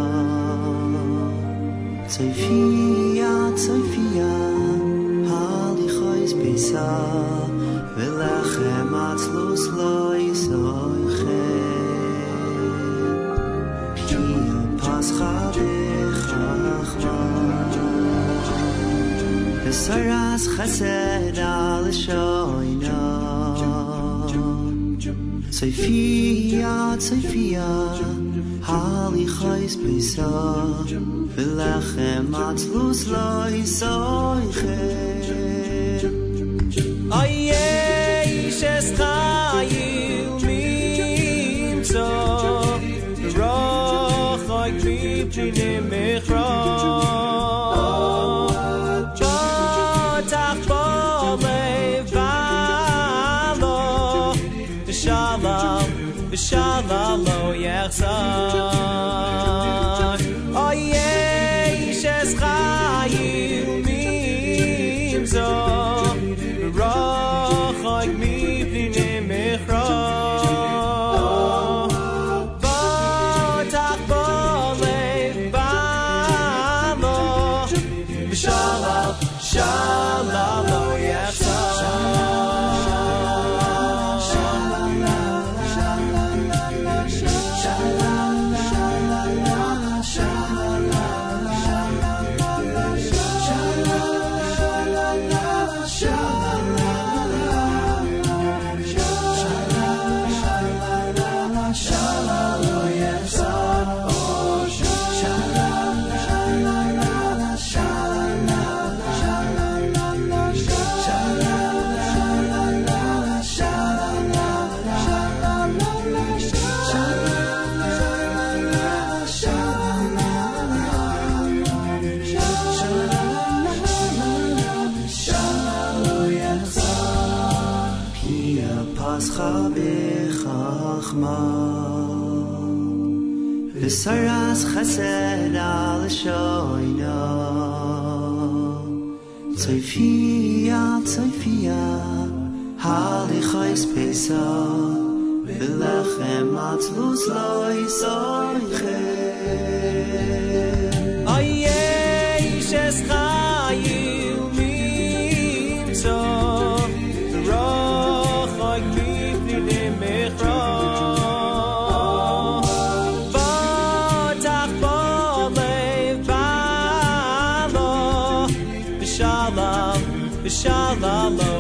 צויפיה צויפיה הליכויס ביסה ולחם עצלוס לא יסויכם פיה פסחה בחכמה וסרס חסד על השוינה צויפיה צויפיה הליכויס ביסה ולחם עצלוס לא יסויכם איה איש אסחייל מימצא רחוק מפני מחרב Shalom lo yachzar Oh yesh es chayil mimzo Rachok mipnei mechra Votach bolev balo Shalom, shalom lo yachzar Pascha b'chachma Besaras chesed al shoyno Tzofia, tzofia Halichos pesa Belechem atzlus loy soichem Aye, shes chayil mimso Roch like mifni lemechra Vatach balev balo B'shalom, b'shalom lo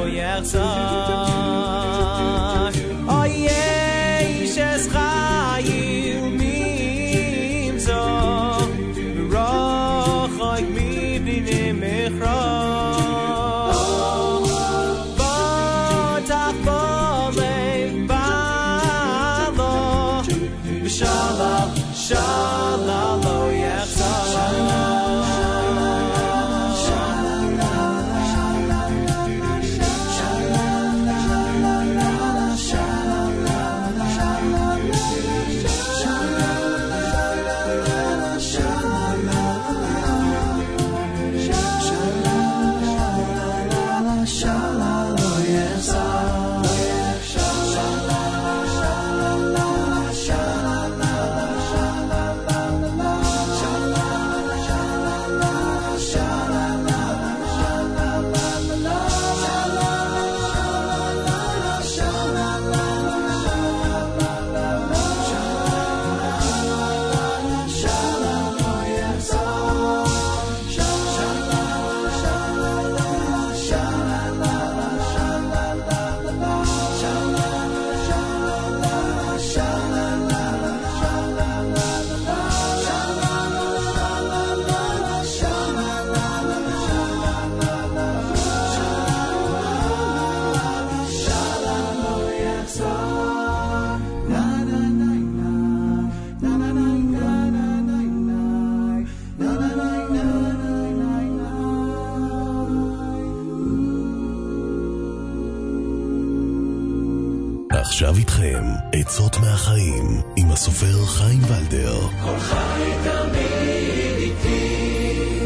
yachzar Aye, shes chayil mimso Roch like mifni lemechra Vatach balev balo Shalom, shalom, lo עכשיו איתכם עצות מהחיים עם הסופר חיים ולדר. כל חי תמיד איתי.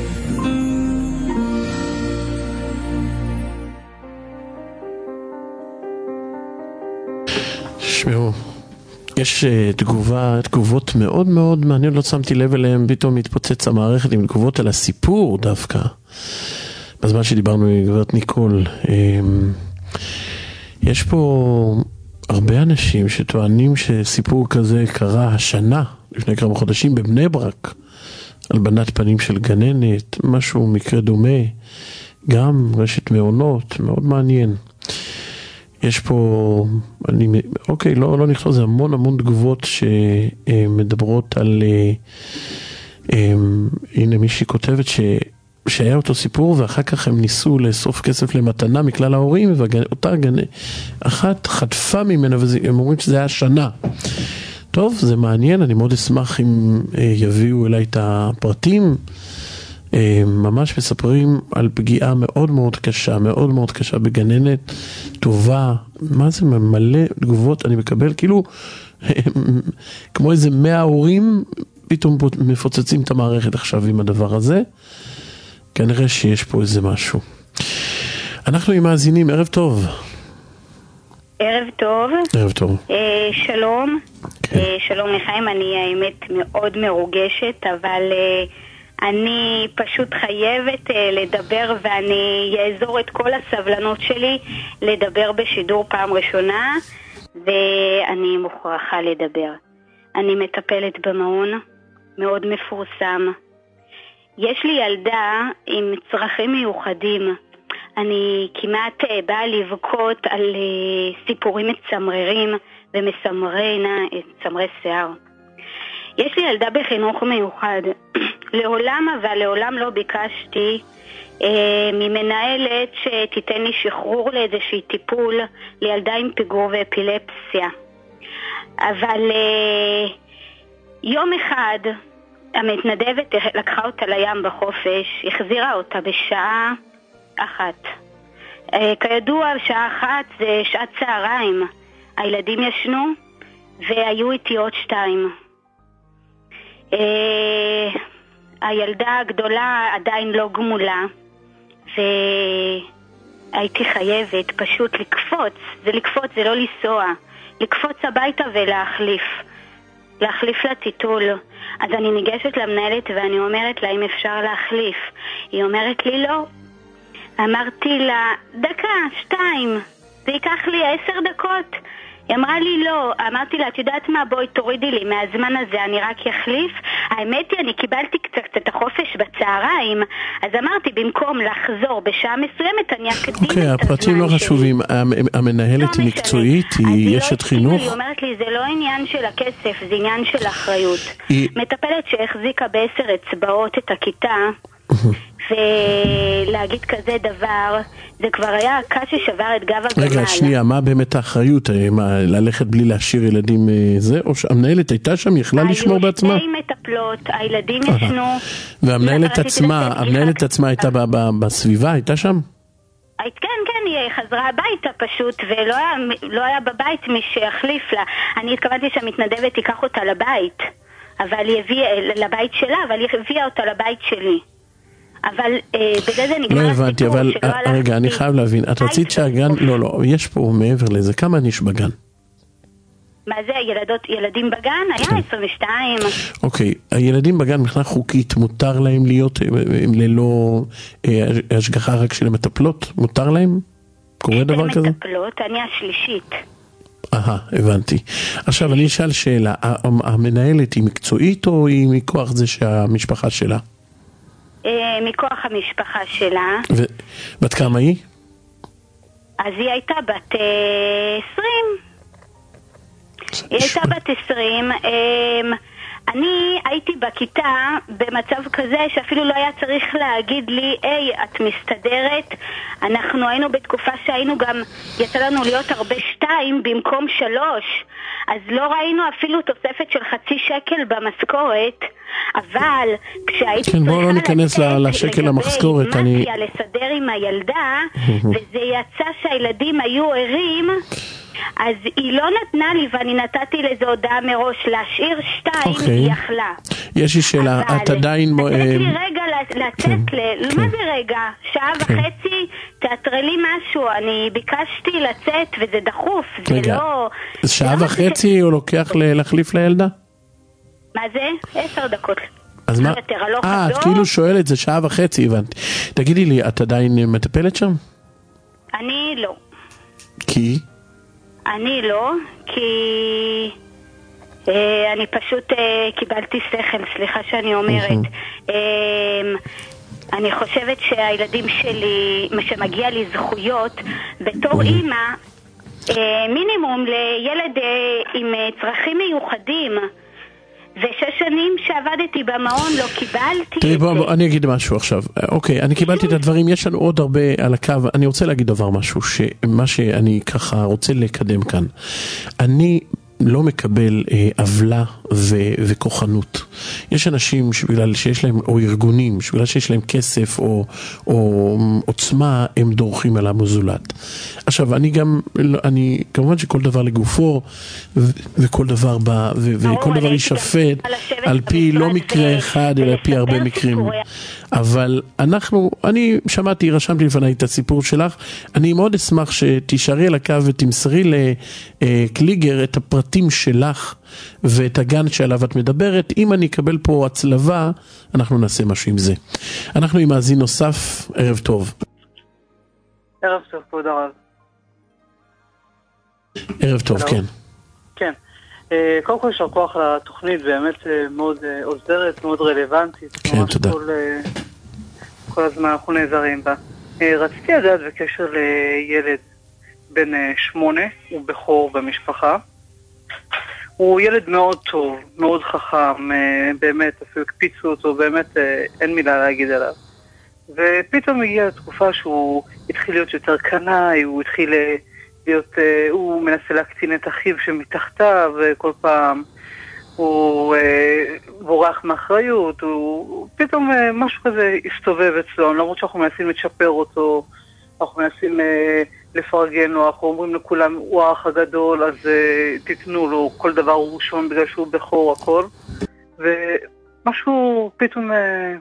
שמעו, יש uh, תגובה, תגובות מאוד מאוד מעניין, לא שמתי לב אליהם, פתאום מתפוצץ המערכת עם תגובות על הסיפור דווקא. בזמן שדיברנו עם גברת ניקול, um, יש פה הרבה אנשים שטוענים שסיפור כזה קרה השנה, לפני כמה חודשים בבני ברק, הלבנת פנים של גננת, משהו מקרה דומה, גם רשת מעונות, מאוד מעניין. יש פה, אני, אוקיי, לא, לא נכתוב, זה המון המון תגובות שמדברות על, הנה מישהי כותבת ש... שהיה אותו סיפור, ואחר כך הם ניסו לאסוף כסף למתנה מכלל ההורים, ואותה גנה, אחת חטפה ממנה, והם אומרים שזה היה שנה. טוב, זה מעניין, אני מאוד אשמח אם יביאו אליי את הפרטים. ממש מספרים על פגיעה מאוד מאוד קשה, מאוד מאוד קשה בגננת, טובה, מה זה מלא תגובות, אני מקבל כאילו, כמו איזה מאה הורים, פתאום מפוצצים את המערכת עכשיו עם הדבר הזה. כנראה שיש פה איזה משהו. אנחנו עם מאזינים, ערב טוב. ערב טוב. ערב טוב. אה, שלום. כן. אה, שלום לחיים, אני האמת מאוד מרוגשת, אבל אה, אני פשוט חייבת אה, לדבר, ואני אעזור את כל הסבלנות שלי לדבר בשידור פעם ראשונה, ואני מוכרחה לדבר. אני מטפלת במעון מאוד מפורסם. יש לי ילדה עם צרכים מיוחדים. אני כמעט באה לבכות על סיפורים מצמררים ומסמרי שיער. יש לי ילדה בחינוך מיוחד. לעולם אבל לעולם לא ביקשתי אה, ממנהלת שתיתן לי שחרור לאיזושהי טיפול לילדה עם פיגור ואפילפסיה. אבל אה, יום אחד המתנדבת לקחה אותה לים בחופש, החזירה אותה בשעה אחת. כידוע, שעה אחת זה שעת צהריים. הילדים ישנו והיו איתי עוד שתיים. אה, הילדה הגדולה עדיין לא גמולה, והייתי חייבת פשוט לקפוץ, זה לקפוץ, זה לא לנסוע, לקפוץ הביתה ולהחליף, להחליף לטיטול. אז אני ניגשת למנהלת ואני אומרת לה אם אפשר להחליף. היא אומרת לי לא. אמרתי לה, דקה, שתיים, זה ייקח לי עשר דקות. היא אמרה לי לא. אמרתי לה, את יודעת מה, בואי תורידי לי מהזמן הזה, אני רק יחליף. האמת היא, אני קיבלתי קצת את החופש בצהריים, אז אמרתי, במקום לחזור בשעה מסוימת, אני אקדים את הזמן שלי. אוקיי, הפרטים לא חשובים. המנהלת היא מקצועית, היא אשת חינוך? היא אומרת לי, זה לא עניין של הכסף, זה עניין של אחריות. מטפלת שהחזיקה בעשר אצבעות את הכיתה, ולהגיד כזה דבר, זה כבר היה הקש ששבר את גב הגמל. רגע, שנייה, מה באמת האחריות? מה, ללכת בלי להשאיר ילדים זה? או שהמנהלת הייתה שם, יכלה לשמור בעצמה? היו שתי מטפלות, הילדים ישנו. והמנהלת עצמה, המנהלת עצמה הייתה בסביבה, הייתה שם? כן, כן, היא חזרה הביתה פשוט, ולא היה, לא היה בבית מי שיחליף לה. אני התכוונתי שהמתנדבת תיקח אותה לבית, אבל היא הביאה, לבית שלה, אבל היא הביאה אותה לבית שלי. אבל בזה זה נגמר. לא הבנתי, אבל רגע, אני חייב להבין, את רצית שהגן, לא, לא, יש פה מעבר לזה, כמה אני יש בגן? מה זה, ילדות, ילדים בגן? היה עשרים ושתיים. אוקיי, הילדים בגן מבחינה חוקית, מותר להם להיות ללא השגחה רק של המטפלות? מותר להם? קורה דבר כזה? מטפלות, אני השלישית. אהה, הבנתי. עכשיו, אני אשאל שאלה, המנהלת היא מקצועית או היא מכוח זה שהמשפחה שלה? מכוח המשפחה שלה. בת כמה היא? אז היא הייתה בת עשרים. היא הייתה בת עשרים. אני הייתי בכיתה במצב כזה שאפילו לא היה צריך להגיד לי, היי, את מסתדרת. אנחנו היינו בתקופה שהיינו גם, יצא לנו להיות הרבה שתיים במקום שלוש. אז לא ראינו אפילו תוספת של חצי שקל במשכורת. אבל כשהייתי כן, בואו לא ניכנס לשקל המשכורת, אני לסדר עם הילדה, וזה יצא שהילדים היו ערים, אז היא לא נתנה לי, ואני נתתי לזה הודעה מראש להשאיר שתיים, היא יכלה. יש לי שאלה, את עדיין... אז תגיד לי רגע לצאת, מה זה רגע? שעה וחצי, תאתרי לי משהו, אני ביקשתי לצאת וזה דחוף, זה לא... שעה וחצי הוא לוקח להחליף לילדה? מה זה? עשר דקות. אז מה? אה, את כאילו שואלת, זה שעה וחצי, הבנתי. תגידי לי, את עדיין מטפלת שם? אני לא. כי? אני לא, כי אה, אני פשוט אה, קיבלתי שכל, סליחה שאני אומרת. אה, אני חושבת שהילדים שלי, שמגיע לי זכויות, בתור אימא, אה, מינימום לילד אה, עם צרכים מיוחדים, ושש שנים שעבדתי במעון לא קיבלתי. תראי, בוא, בוא, אני אגיד משהו עכשיו. אוקיי, אני קיבלתי את הדברים, יש לנו עוד הרבה על הקו. אני רוצה להגיד דבר משהו, שמה שאני ככה רוצה לקדם כאן. אני לא מקבל אה, עוולה ו- וכוחנות. יש אנשים שבגלל שיש להם, או ארגונים, שבגלל שיש להם כסף או, או עוצמה, הם דורכים על המוזולת. עכשיו, אני גם, אני, כמובן שכל דבר לגופו, ו- וכל דבר בא, ו- וכל דבר יישפט, על פי לא מקרה אחד, אלא על פי הרבה מקרים. אבל אנחנו, אני שמעתי, רשמתי לפני את הסיפור שלך, אני מאוד אשמח שתישארי על הקו ותמסרי לקליגר את הפרטים שלך ואת הגן שעליו את מדברת. אם אני אקבל פה הצלבה, אנחנו נעשה משהו עם זה. אנחנו עם מאזין נוסף, ערב טוב. ערב טוב, כבוד הרב. ערב טוב, כן. כן. קודם כל יישר כוח לתוכנית, באמת מאוד עוזרת, מאוד רלוונטית. כן, תודה. כל, כל הזמן אנחנו נעזרים בה. רציתי לדעת בקשר לילד בן שמונה, הוא בכור במשפחה. הוא ילד מאוד טוב, מאוד חכם, באמת, אפילו הקפיצו אותו, באמת אין מילה להגיד עליו. ופתאום הגיעה תקופה שהוא התחיל להיות יותר קנאי, הוא התחיל להיות, הוא מנסה להקטין את אחיו שמתחתיו, וכל פעם הוא בורח מאחריות, הוא פתאום משהו כזה הסתובב אצלו, למרות שאנחנו מנסים לצ'פר אותו, אנחנו מנסים לפרגן לו, אנחנו אומרים לכולם, הוא האח הגדול, אז תיתנו לו, כל דבר הוא ראשון בגלל שהוא בכור, הכל. משהו פתאום אה,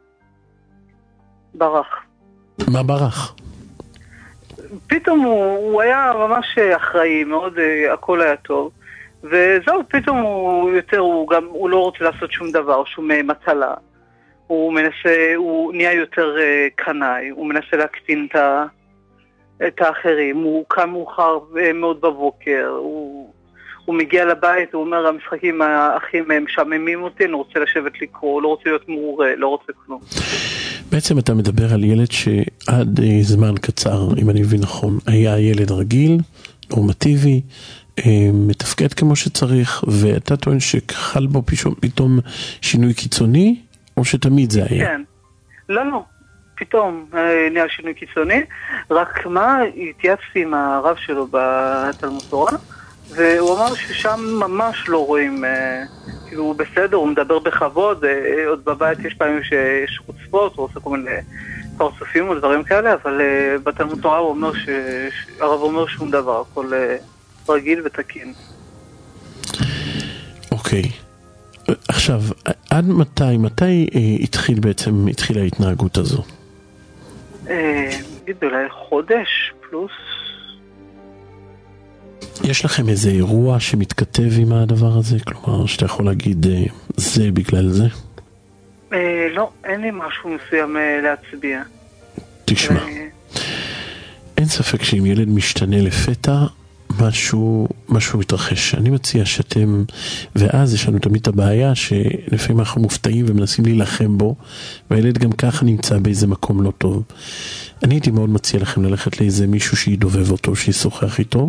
ברח. מה ברח? פתאום הוא, הוא היה ממש אחראי, מאוד, אה, הכל היה טוב. וזהו, פתאום הוא יותר, הוא גם, הוא לא רוצה לעשות שום דבר, שום אה, מטלה. הוא מנסה, הוא נהיה יותר אה, קנאי, הוא מנסה להקטין את, ה, את האחרים. הוא קם מאוחר אה, מאוד בבוקר, הוא... הוא מגיע לבית, הוא אומר, המשחקים הכי משעממים אותי, אני רוצה לשבת לקרוא, לא רוצה להיות מעורה, לא רוצה כלום. בעצם אתה מדבר על ילד שעד זמן קצר, אם אני מבין נכון, היה ילד רגיל, נורמטיבי, מתפקד כמו שצריך, ואתה טוען שחל בו פתאום שינוי קיצוני, או שתמיד זה היה? כן. לא, לא. פתאום נהיה שינוי קיצוני, רק מה, התייעצתי עם הרב שלו בתלמוד תורה, והוא אמר ששם ממש לא רואים, כאילו הוא בסדר, הוא מדבר בכבוד, עוד בבית יש פעמים שיש חוצפות, הוא עושה כל מיני פרצופים או דברים כאלה, אבל בתלמוד תורה הוא אומר שהרב אומר שום דבר, הכל רגיל ותקין. אוקיי. עכשיו, עד מתי, מתי התחיל בעצם, התחילה ההתנהגות הזו? נגיד אולי חודש פלוס. יש לכם איזה אירוע שמתכתב עם הדבר הזה? כלומר, שאתה יכול להגיד, זה בגלל זה? אה, לא, אין לי משהו מסוים אה, להצביע. תשמע, אה... אין ספק שאם ילד משתנה לפתע, משהו, משהו מתרחש. אני מציע שאתם, ואז יש לנו תמיד את הבעיה שלפעמים אנחנו מופתעים ומנסים להילחם בו, והילד גם ככה נמצא באיזה מקום לא טוב. אני הייתי מאוד מציע לכם ללכת לאיזה מישהו שידובב אותו, שישוחח איתו.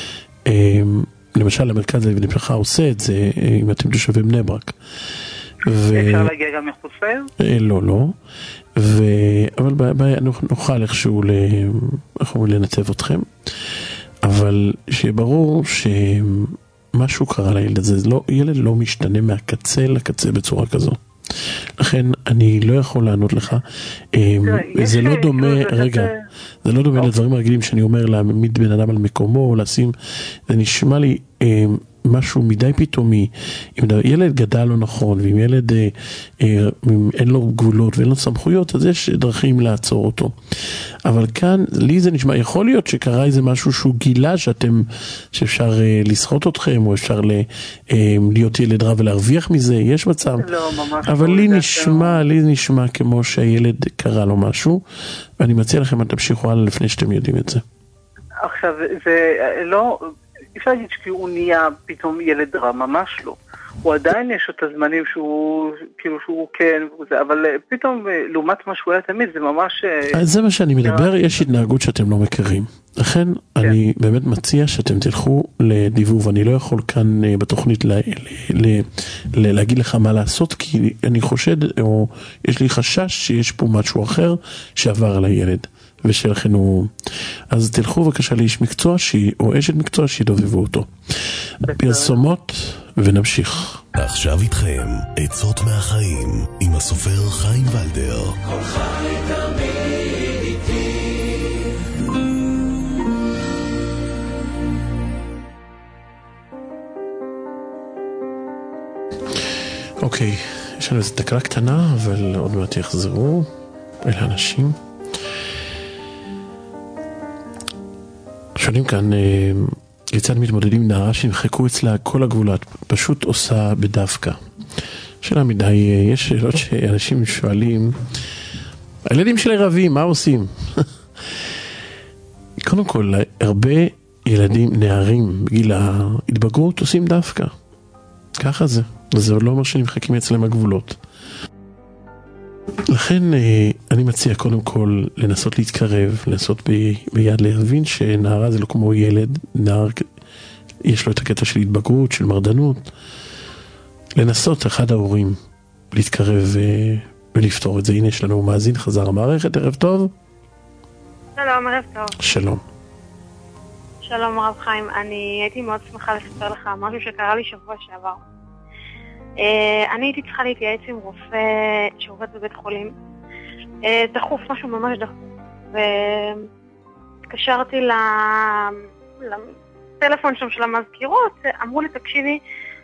למשל, המרכז לבני משפחה עושה את זה, אם אתם תושבי בני ברק. אפשר להגיע גם מחוץ לעיר? לא, לא. אבל נוכל איכשהו לנצב אתכם. אבל שיהיה ברור שמשהו קרה לילד הזה. ילד לא משתנה מהקצה לקצה בצורה כזו. לכן אני לא יכול לענות לך. זה לא דומה, רגע, זה לא דומה לדברים הרגילים שאני אומר להעמיד בן אדם על מקומו או לשים, זה נשמע לי משהו מדי פתאומי. אם ילד גדל לא נכון, ואם ילד אין לו גבולות ואין לו סמכויות, אז יש דרכים לעצור אותו. אבל כאן, לי זה נשמע, יכול להיות שקרה איזה משהו שהוא גילה שאתם, שאפשר לסחוט אתכם, או אפשר להיות ילד רע ולהרוויח מזה, יש מצב. לא, ממש. אבל לי נשמע, לי נשמע כמו שהילד קרה לו משהו, ואני מציע לכם, תמשיכו הלאה לפני שאתם יודעים את זה. עכשיו, זה לא... אפשר להגיד שהוא נהיה פתאום ילד רע, ממש לא. הוא עדיין יש את הזמנים שהוא, כאילו שהוא כן, אבל פתאום לעומת מה שהוא היה תמיד, זה ממש... זה מה שאני מדבר, יש התנהגות שאתם לא מכירים. לכן אני באמת מציע שאתם תלכו לדיבוב. אני לא יכול כאן בתוכנית להגיד לך מה לעשות, כי אני חושד, או יש לי חשש שיש פה משהו אחר שעבר על הילד. ושלכן הוא... אז תלכו בבקשה לאיש מקצוע או אשת מקצוע שידובבו אותו. פרסומות ונמשיך. עכשיו איתכם עצות מהחיים עם הסופר חיים ולדר. כל חי תמיד איתי. אוקיי, יש לנו איזו תקלה קטנה, אבל עוד מעט יחזרו אלה אנשים. שואלים כאן, כיצד מתמודדים נערה שנמחקו אצלה כל הגבולות, פשוט עושה בדווקא. שאלה מדי, יש שאלות שאנשים שואלים, הילדים שלי רבים, מה עושים? קודם כל, הרבה ילדים, נערים, בגיל ההתבגרות, עושים דווקא. ככה זה. וזה לא אומר שנמחקים אצלם הגבולות. לכן אני מציע קודם כל לנסות להתקרב, לנסות ב, ביד להבין שנערה זה לא כמו ילד, נער יש לו את הקטע של התבגרות, של מרדנות. לנסות אחד ההורים להתקרב ו, ולפתור את זה. הנה יש לנו מאזין חזר המערכת, ערב טוב. שלום, ערב טוב. שלום. שלום רב חיים, אני הייתי מאוד שמחה לספר לך משהו שקרה לי שבוע שעבר. אני הייתי צריכה להתייעץ עם רופא שעובד בבית חולים, דחוף, משהו ממש דחוף, והתקשרתי לטלפון שם של המזכירות, אמרו לי תקשיבי,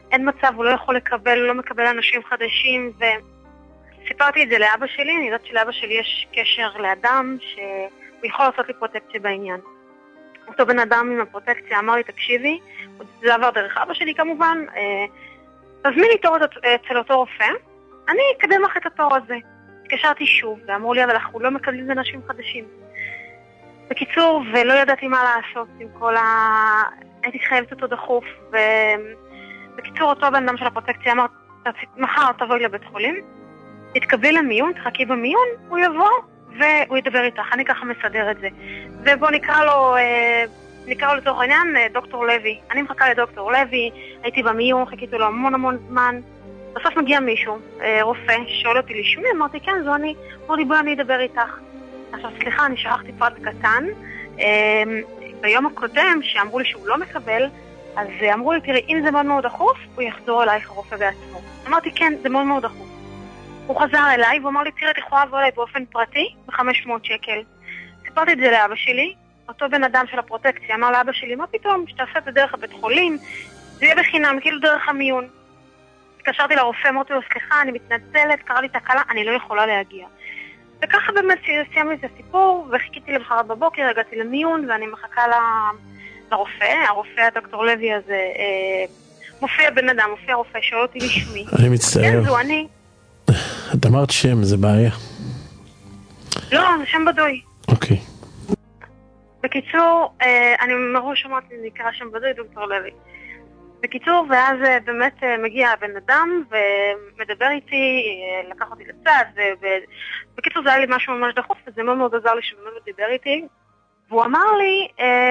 אין מצב, הוא לא יכול לקבל, הוא לא מקבל אנשים חדשים, וסיפרתי את זה לאבא שלי, אני יודעת שלאבא שלי יש קשר לאדם שהוא יכול לעשות לי פרוטקציה בעניין. אותו בן אדם עם הפרוטקציה אמר לי, תקשיבי, זה עבר דרך אבא שלי כמובן, תזמין לי תור אצל אותו רופא, אני אקדם לך את התור הזה. התקשרתי שוב, ואמרו לי, אבל אנחנו לא מקבלים אנשים חדשים. בקיצור, ולא ידעתי מה לעשות עם כל ה... הייתי חייבת אותו דחוף, ובקיצור, אותו בן אדם של הפרוטקציה אמר, מחר תבואי לבית חולים, תתקבלי למיון, תחכי במיון, הוא יבוא והוא ידבר איתך, אני ככה מסדר את זה. ובוא נקרא לו, נקרא לו לצורך העניין, דוקטור לוי. אני מחכה לדוקטור לוי, הייתי במיון, חיכיתי לו המון המון זמן, בסוף מגיע מישהו, רופא, שואל אותי לשמי, אמרתי, כן, זו אני, אמר לי, בואי אני אדבר איתך. עכשיו, סליחה, אני שכחתי פרט קטן, ביום הקודם, שאמרו לי שהוא לא מקבל, אז אמרו לי, תראי, אם זה מאוד מאוד דחוף, הוא יחזור אלייך הרופא בעצמו. אמרתי, כן, זה מאוד מאוד דחוף. הוא חזר אליי, והוא אמר לי, תראי, את יכולה לבוא אליי באופן פרטי, ב-חמש מאות שקל. סיפרתי את זה לאבא שלי, אותו בן אדם של הפרוטקציה, אמר לאבא שלי, מה פתאום, שתעשה את זה דרך הבית חולים, זה יהיה בחינם, כאילו דרך המיון. התקשרתי לרופא, אמרתי לו, סליחה, אני מתנצלת, קרה לי תקלה, אני לא יכולה להגיע. וככה באמת סיימתי את הסיפור, וחיכיתי למחרת בבוקר, הגעתי למיון, ואני מחכה לרופא, הרופא הדוקטור לוי הזה, מופיע בן אדם, מופיע רופא, שואל אותי לשמי. אני מצטער. כן, זו אני. את אמרת שם, זה בעיה. לא, זה שם בדוי. אוקיי. בקיצור, אני מראש אמרתי, נקרא שם בדוי, דוקטור לוי. בקיצור, ואז באמת מגיע הבן אדם ומדבר איתי, לקח אותי לצד, ובקיצור זה היה לי משהו ממש דחוף, וזה מאוד מאוד עזר לי שבאמת דיבר איתי, והוא אמר לי,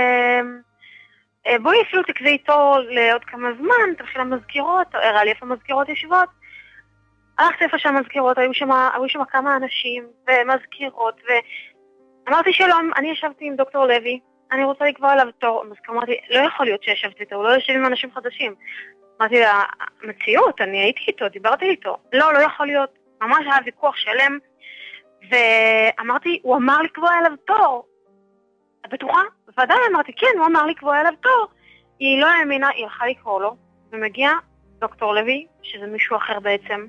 בואי אפילו תקזי איתו לעוד כמה זמן, תלכי למזכירות, הראה לי איפה מזכירות ישיבות, הלכתי איפה שהמזכירות, היו שם, היו שם כמה אנשים ומזכירות, ואמרתי שלום, אני ישבתי עם דוקטור לוי, אני רוצה לקבוע עליו תור. אמרתי, לא יכול להיות שישבתי איתו, הוא לא יושב עם אנשים חדשים. אמרתי לה, מציאות, אני הייתי איתו, דיברתי איתו. לא, לא יכול להיות. ממש היה ויכוח שלם. ואמרתי, הוא אמר לקבוע עליו תור. את בטוחה? בוודאי אמרתי, כן, הוא אמר לקבוע עליו תור. היא לא האמינה, היא הלכה לקרוא לו, ומגיע דוקטור לוי, שזה מישהו אחר בעצם.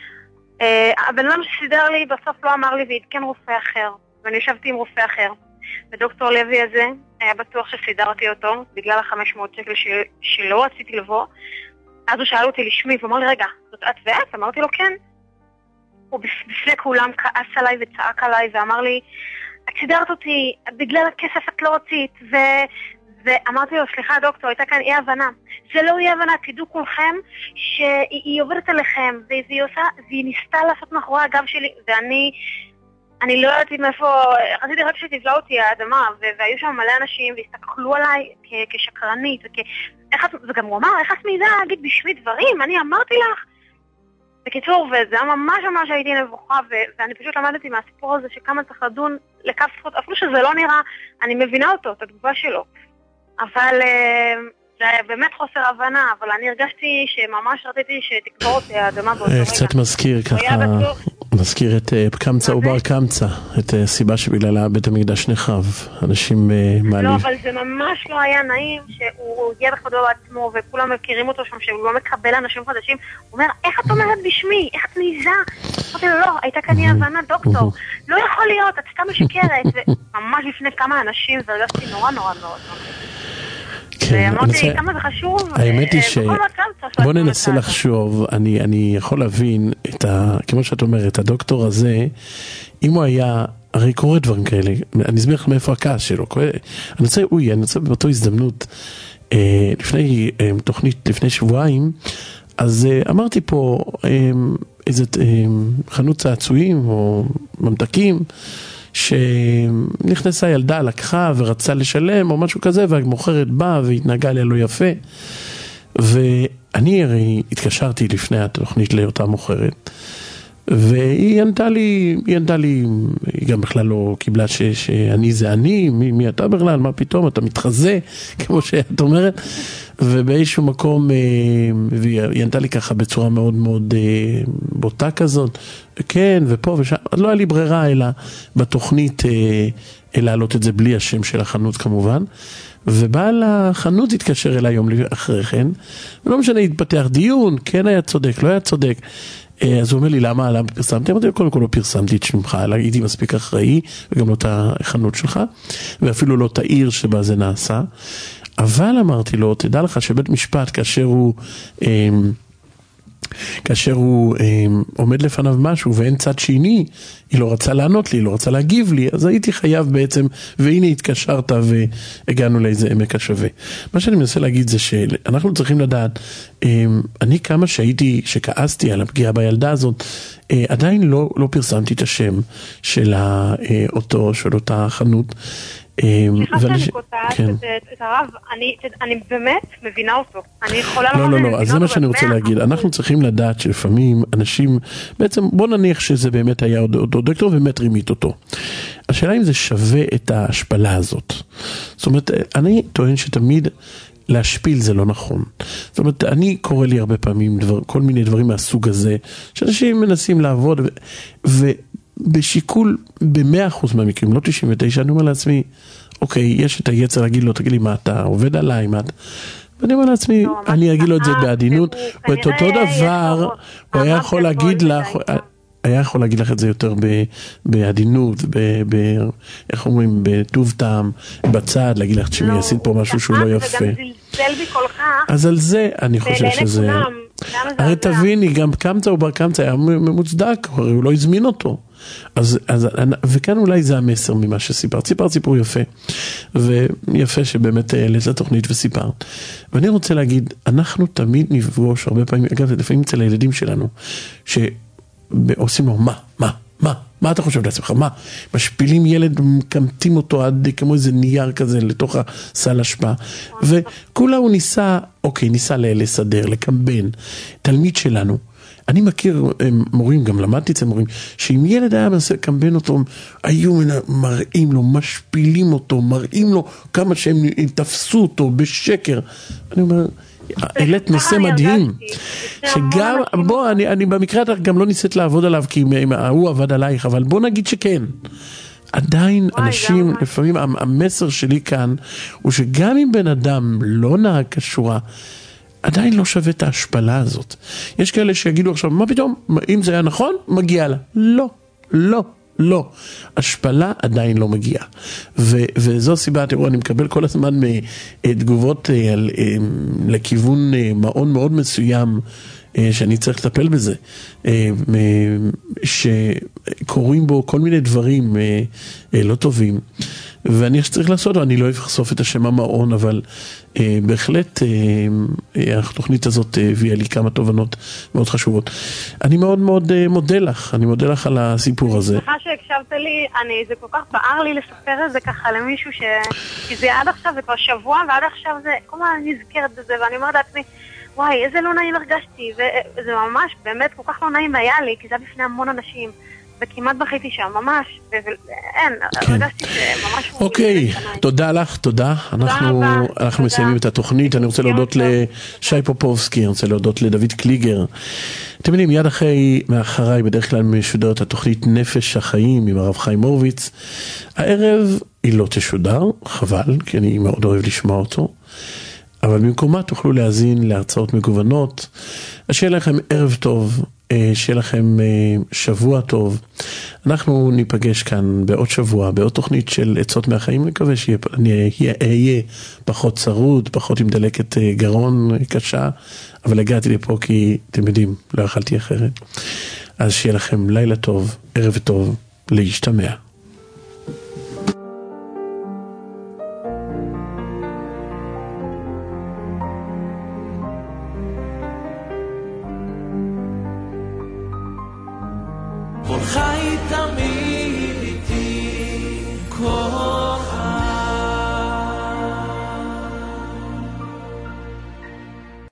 הבן אדם שסידר לי, בסוף לא אמר לי, והתקן רופא אחר. ואני ישבתי עם רופא אחר. ודוקטור לוי הזה היה בטוח שסידרתי אותו בגלל ה-חמש מאות שקל ש... שלא רציתי לבוא. אז הוא שאל אותי לשמי ואמר לי, רגע, זאת את ואת? אמרתי לו כן. הוא בפני כולם כעס עליי וצעק עליי ואמר לי, את סידרת אותי, בגלל הכסף את לא רצית. ו... ואמרתי לו, סליחה דוקטור, הייתה כאן אי הבנה. זה לא אי הבנה, תדעו כולכם שהיא עובדת עליכם והיא, עושה... והיא ניסתה לעשות מאחורי הגב שלי וני... אני לא יודעת מאיפה, רציתי רק שתבלע אותי האדמה, והיו שם מלא אנשים, והסתכלו עליי כשקרנית, וגם הוא אמר, איך את מידה להגיד בשמי דברים? אני אמרתי לך. בקיצור, וזה היה ממש ממש הייתי נבוכה, ואני פשוט למדתי מהסיפור הזה, שכמה צריך לדון לכף זכות, אפילו שזה לא נראה, אני מבינה אותו, את התגובה שלו. אבל זה היה באמת חוסר הבנה, אבל אני הרגשתי שממש רציתי שתקבור אותי האדמה באותו רגע. קצת מזכיר ככה... מזכיר את קמצא ובר קמצא, את הסיבה שבגללה בית המקדש נחרב, אנשים מעלים. לא, אבל זה ממש לא היה נעים שהוא הגיע בכבודו בעצמו וכולם מכירים אותו שם שהוא לא מקבל אנשים חדשים. הוא אומר, איך את אומרת בשמי? איך את מעיזה? אמרתי לו, לא, הייתה כאן אי הבנה דוקטור. לא יכול להיות, את סתם משקרת. וממש לפני כמה אנשים והרגשתי נורא נורא נורא. ואמרתי, כמה זה חשוב. האמת היא ש... בוא ננסה לחשוב, אני יכול להבין, כמו שאת אומרת, הדוקטור הזה, אם הוא היה, הרי קורה דברים כאלה, אני אסביר לך מאיפה הכעס שלו, אני רוצה, אוי, אני רוצה באותו הזדמנות, לפני תוכנית, לפני שבועיים, אז אמרתי פה, איזה חנות צעצועים, או ממתקים, שנכנסה ילדה, לקחה ורצה לשלם או משהו כזה, והמוכרת באה והתנהגה לה לא יפה, ואני הרי התקשרתי לפני התוכנית לאותה מוכרת, והיא ענתה לי, היא ענתה לי, היא גם בכלל לא קיבלה ש, שאני זה אני, מי, מי אתה בכלל, מה פתאום, אתה מתחזה, כמו שאת אומרת, ובאיזשהו מקום, והיא ענתה לי ככה בצורה מאוד מאוד בוטה כזאת, כן, ופה ושם, אז לא היה לי ברירה, אלא בתוכנית, להעלות את זה בלי השם של החנות כמובן, ובעל החנות התקשר אליי יום אחרי כן, ולא משנה, התפתח דיון, כן היה צודק, לא היה צודק, אז הוא אומר לי, למה, למה פרסמתי? אמרתי, קודם כל לא פרסמתי את שמך, אלא הייתי מספיק אחראי, וגם לא את החנות שלך, ואפילו לא את העיר שבה זה נעשה, אבל אמרתי לו, תדע לך שבית משפט, כאשר הוא, כאשר הוא עומד לפניו משהו, ואין צד שני, היא לא רצה לענות לי, היא לא רצה להגיב לי, אז הייתי חייב בעצם, והנה התקשרת והגענו לאיזה עמק השווה. מה שאני מנסה להגיד זה שאנחנו צריכים לדעת, אני כמה שהייתי, שכעסתי על הפגיעה בילדה הזאת, עדיין לא, לא פרסמתי את השם של אותו, של אותה חנות. סליחה שאני קוטעת את הרב, אני באמת מבינה אותו, אני יכולה לומר... לא, לא, לא, אז זה מה שאני רוצה להגיד, אנחנו צריכים לדעת שלפעמים אנשים, בעצם בוא נניח שזה באמת היה אותו דוקטור ובאמת רימית אותו. השאלה אם זה שווה את ההשפלה הזאת. זאת אומרת, אני טוען שתמיד להשפיל זה לא נכון. זאת אומרת, אני קורא לי הרבה פעמים דבר, כל מיני דברים מהסוג הזה, שאנשים מנסים לעבוד ו... בשיקול ב-מאה אחוז מהמקרים, לא תשעים ותשע, אני אומר לעצמי, אוקיי, יש את היצר להגיד לו, תגיד לי מה אתה עובד עליי, מה אתה... ואני אומר לעצמי, אני אגיד לו את זה בעדינות, ואת אותו דבר, הוא היה יכול להגיד לך, היה יכול להגיד לך את זה יותר בעדינות, איך אומרים, בטוב טעם, בצד, להגיד לך שמי עשית פה משהו שהוא לא יפה. וגם זלזל בי כל כך. אז על זה אני חושב שזה... הרי תביני, גם קמצא ובר קמצא היה מוצדק, הרי הוא לא הזמין אותו. אז, אז, וכאן אולי זה המסר ממה שסיפרת. סיפרת סיפור יפה, ויפה שבאמת העלית לתוכנית וסיפרת. ואני רוצה להגיד, אנחנו תמיד נפגוש הרבה פעמים, אגב, לפעמים אצל הילדים שלנו, שעושים לו, מה, מה, מה, מה אתה חושב לעצמך, מה? משפילים ילד, מקמטים אותו עד כמו איזה נייר כזה לתוך הסל השפעה, וכולה הוא ניסה, אוקיי, ניסה לסדר, לקמבן, תלמיד שלנו, אני מכיר מורים, גם למדתי אצל מורים, שאם ילד היה מנסה לקמבן אותו, היו מראים לו, משפילים אותו, מראים לו כמה שהם תפסו אותו בשקר. אני אומר, העלית נושא מדהים, שגם, בוא, אני, אני במקרה גם לא ניסית לעבוד עליו, כי הוא עבד עלייך, אבל בוא נגיד שכן. עדיין אנשים, לפעמים המסר שלי כאן, הוא שגם אם בן אדם לא נהג כשורה, עדיין לא שווה את ההשפלה הזאת. יש כאלה שיגידו עכשיו, מה פתאום, אם זה היה נכון, מגיע לה. לא, לא, לא. השפלה עדיין לא מגיעה. ו- וזו סיבה, תראו, אני מקבל כל הזמן תגובות על, לכיוון מעון מאוד מסוים, שאני צריך לטפל בזה, שקוראים בו כל מיני דברים לא טובים, ואני צריך לעשות, אני לא אחשוף את השם המעון, אבל בהחלט התוכנית הזאת הביאה לי כמה תובנות מאוד חשובות. אני מאוד מאוד מודה לך, אני מודה לך על הסיפור הזה. סליחה שהקשבת לי, אני, זה כל כך בער לי לספר את זה ככה למישהו ש... כי זה עד עכשיו, זה כבר שבוע, ועד עכשיו זה, כל מה אני נזכרת בזה, ואני אומרת לעצמי, וואי, איזה לא נעים הרגשתי, וזה ממש, באמת, כל כך לא נעים היה לי, כי זה היה בפני המון אנשים, וכמעט בכיתי שם, ממש, ואין, הרגשתי שממש... אוקיי, תודה לך, תודה. אנחנו מסיימים את התוכנית, אני רוצה להודות לשי פופובסקי, אני רוצה להודות לדוד קליגר. אתם יודעים, מיד אחרי, מאחריי, בדרך כלל משודר את התוכנית נפש החיים עם הרב חיים הורוביץ. הערב היא לא תשודר, חבל, כי אני מאוד אוהב לשמוע אותו. אבל במקומה תוכלו להזין להרצאות מגוונות. שיהיה לכם ערב טוב, שיהיה לכם שבוע טוב. אנחנו ניפגש כאן בעוד שבוע, בעוד תוכנית של עצות מהחיים. נקווה שאני אהיה פחות צרוד, פחות עם דלקת גרון קשה, אבל הגעתי לפה כי אתם יודעים, לא יכלתי אחרת. אז שיהיה לכם לילה טוב, ערב טוב, להשתמע. כל חי תמיד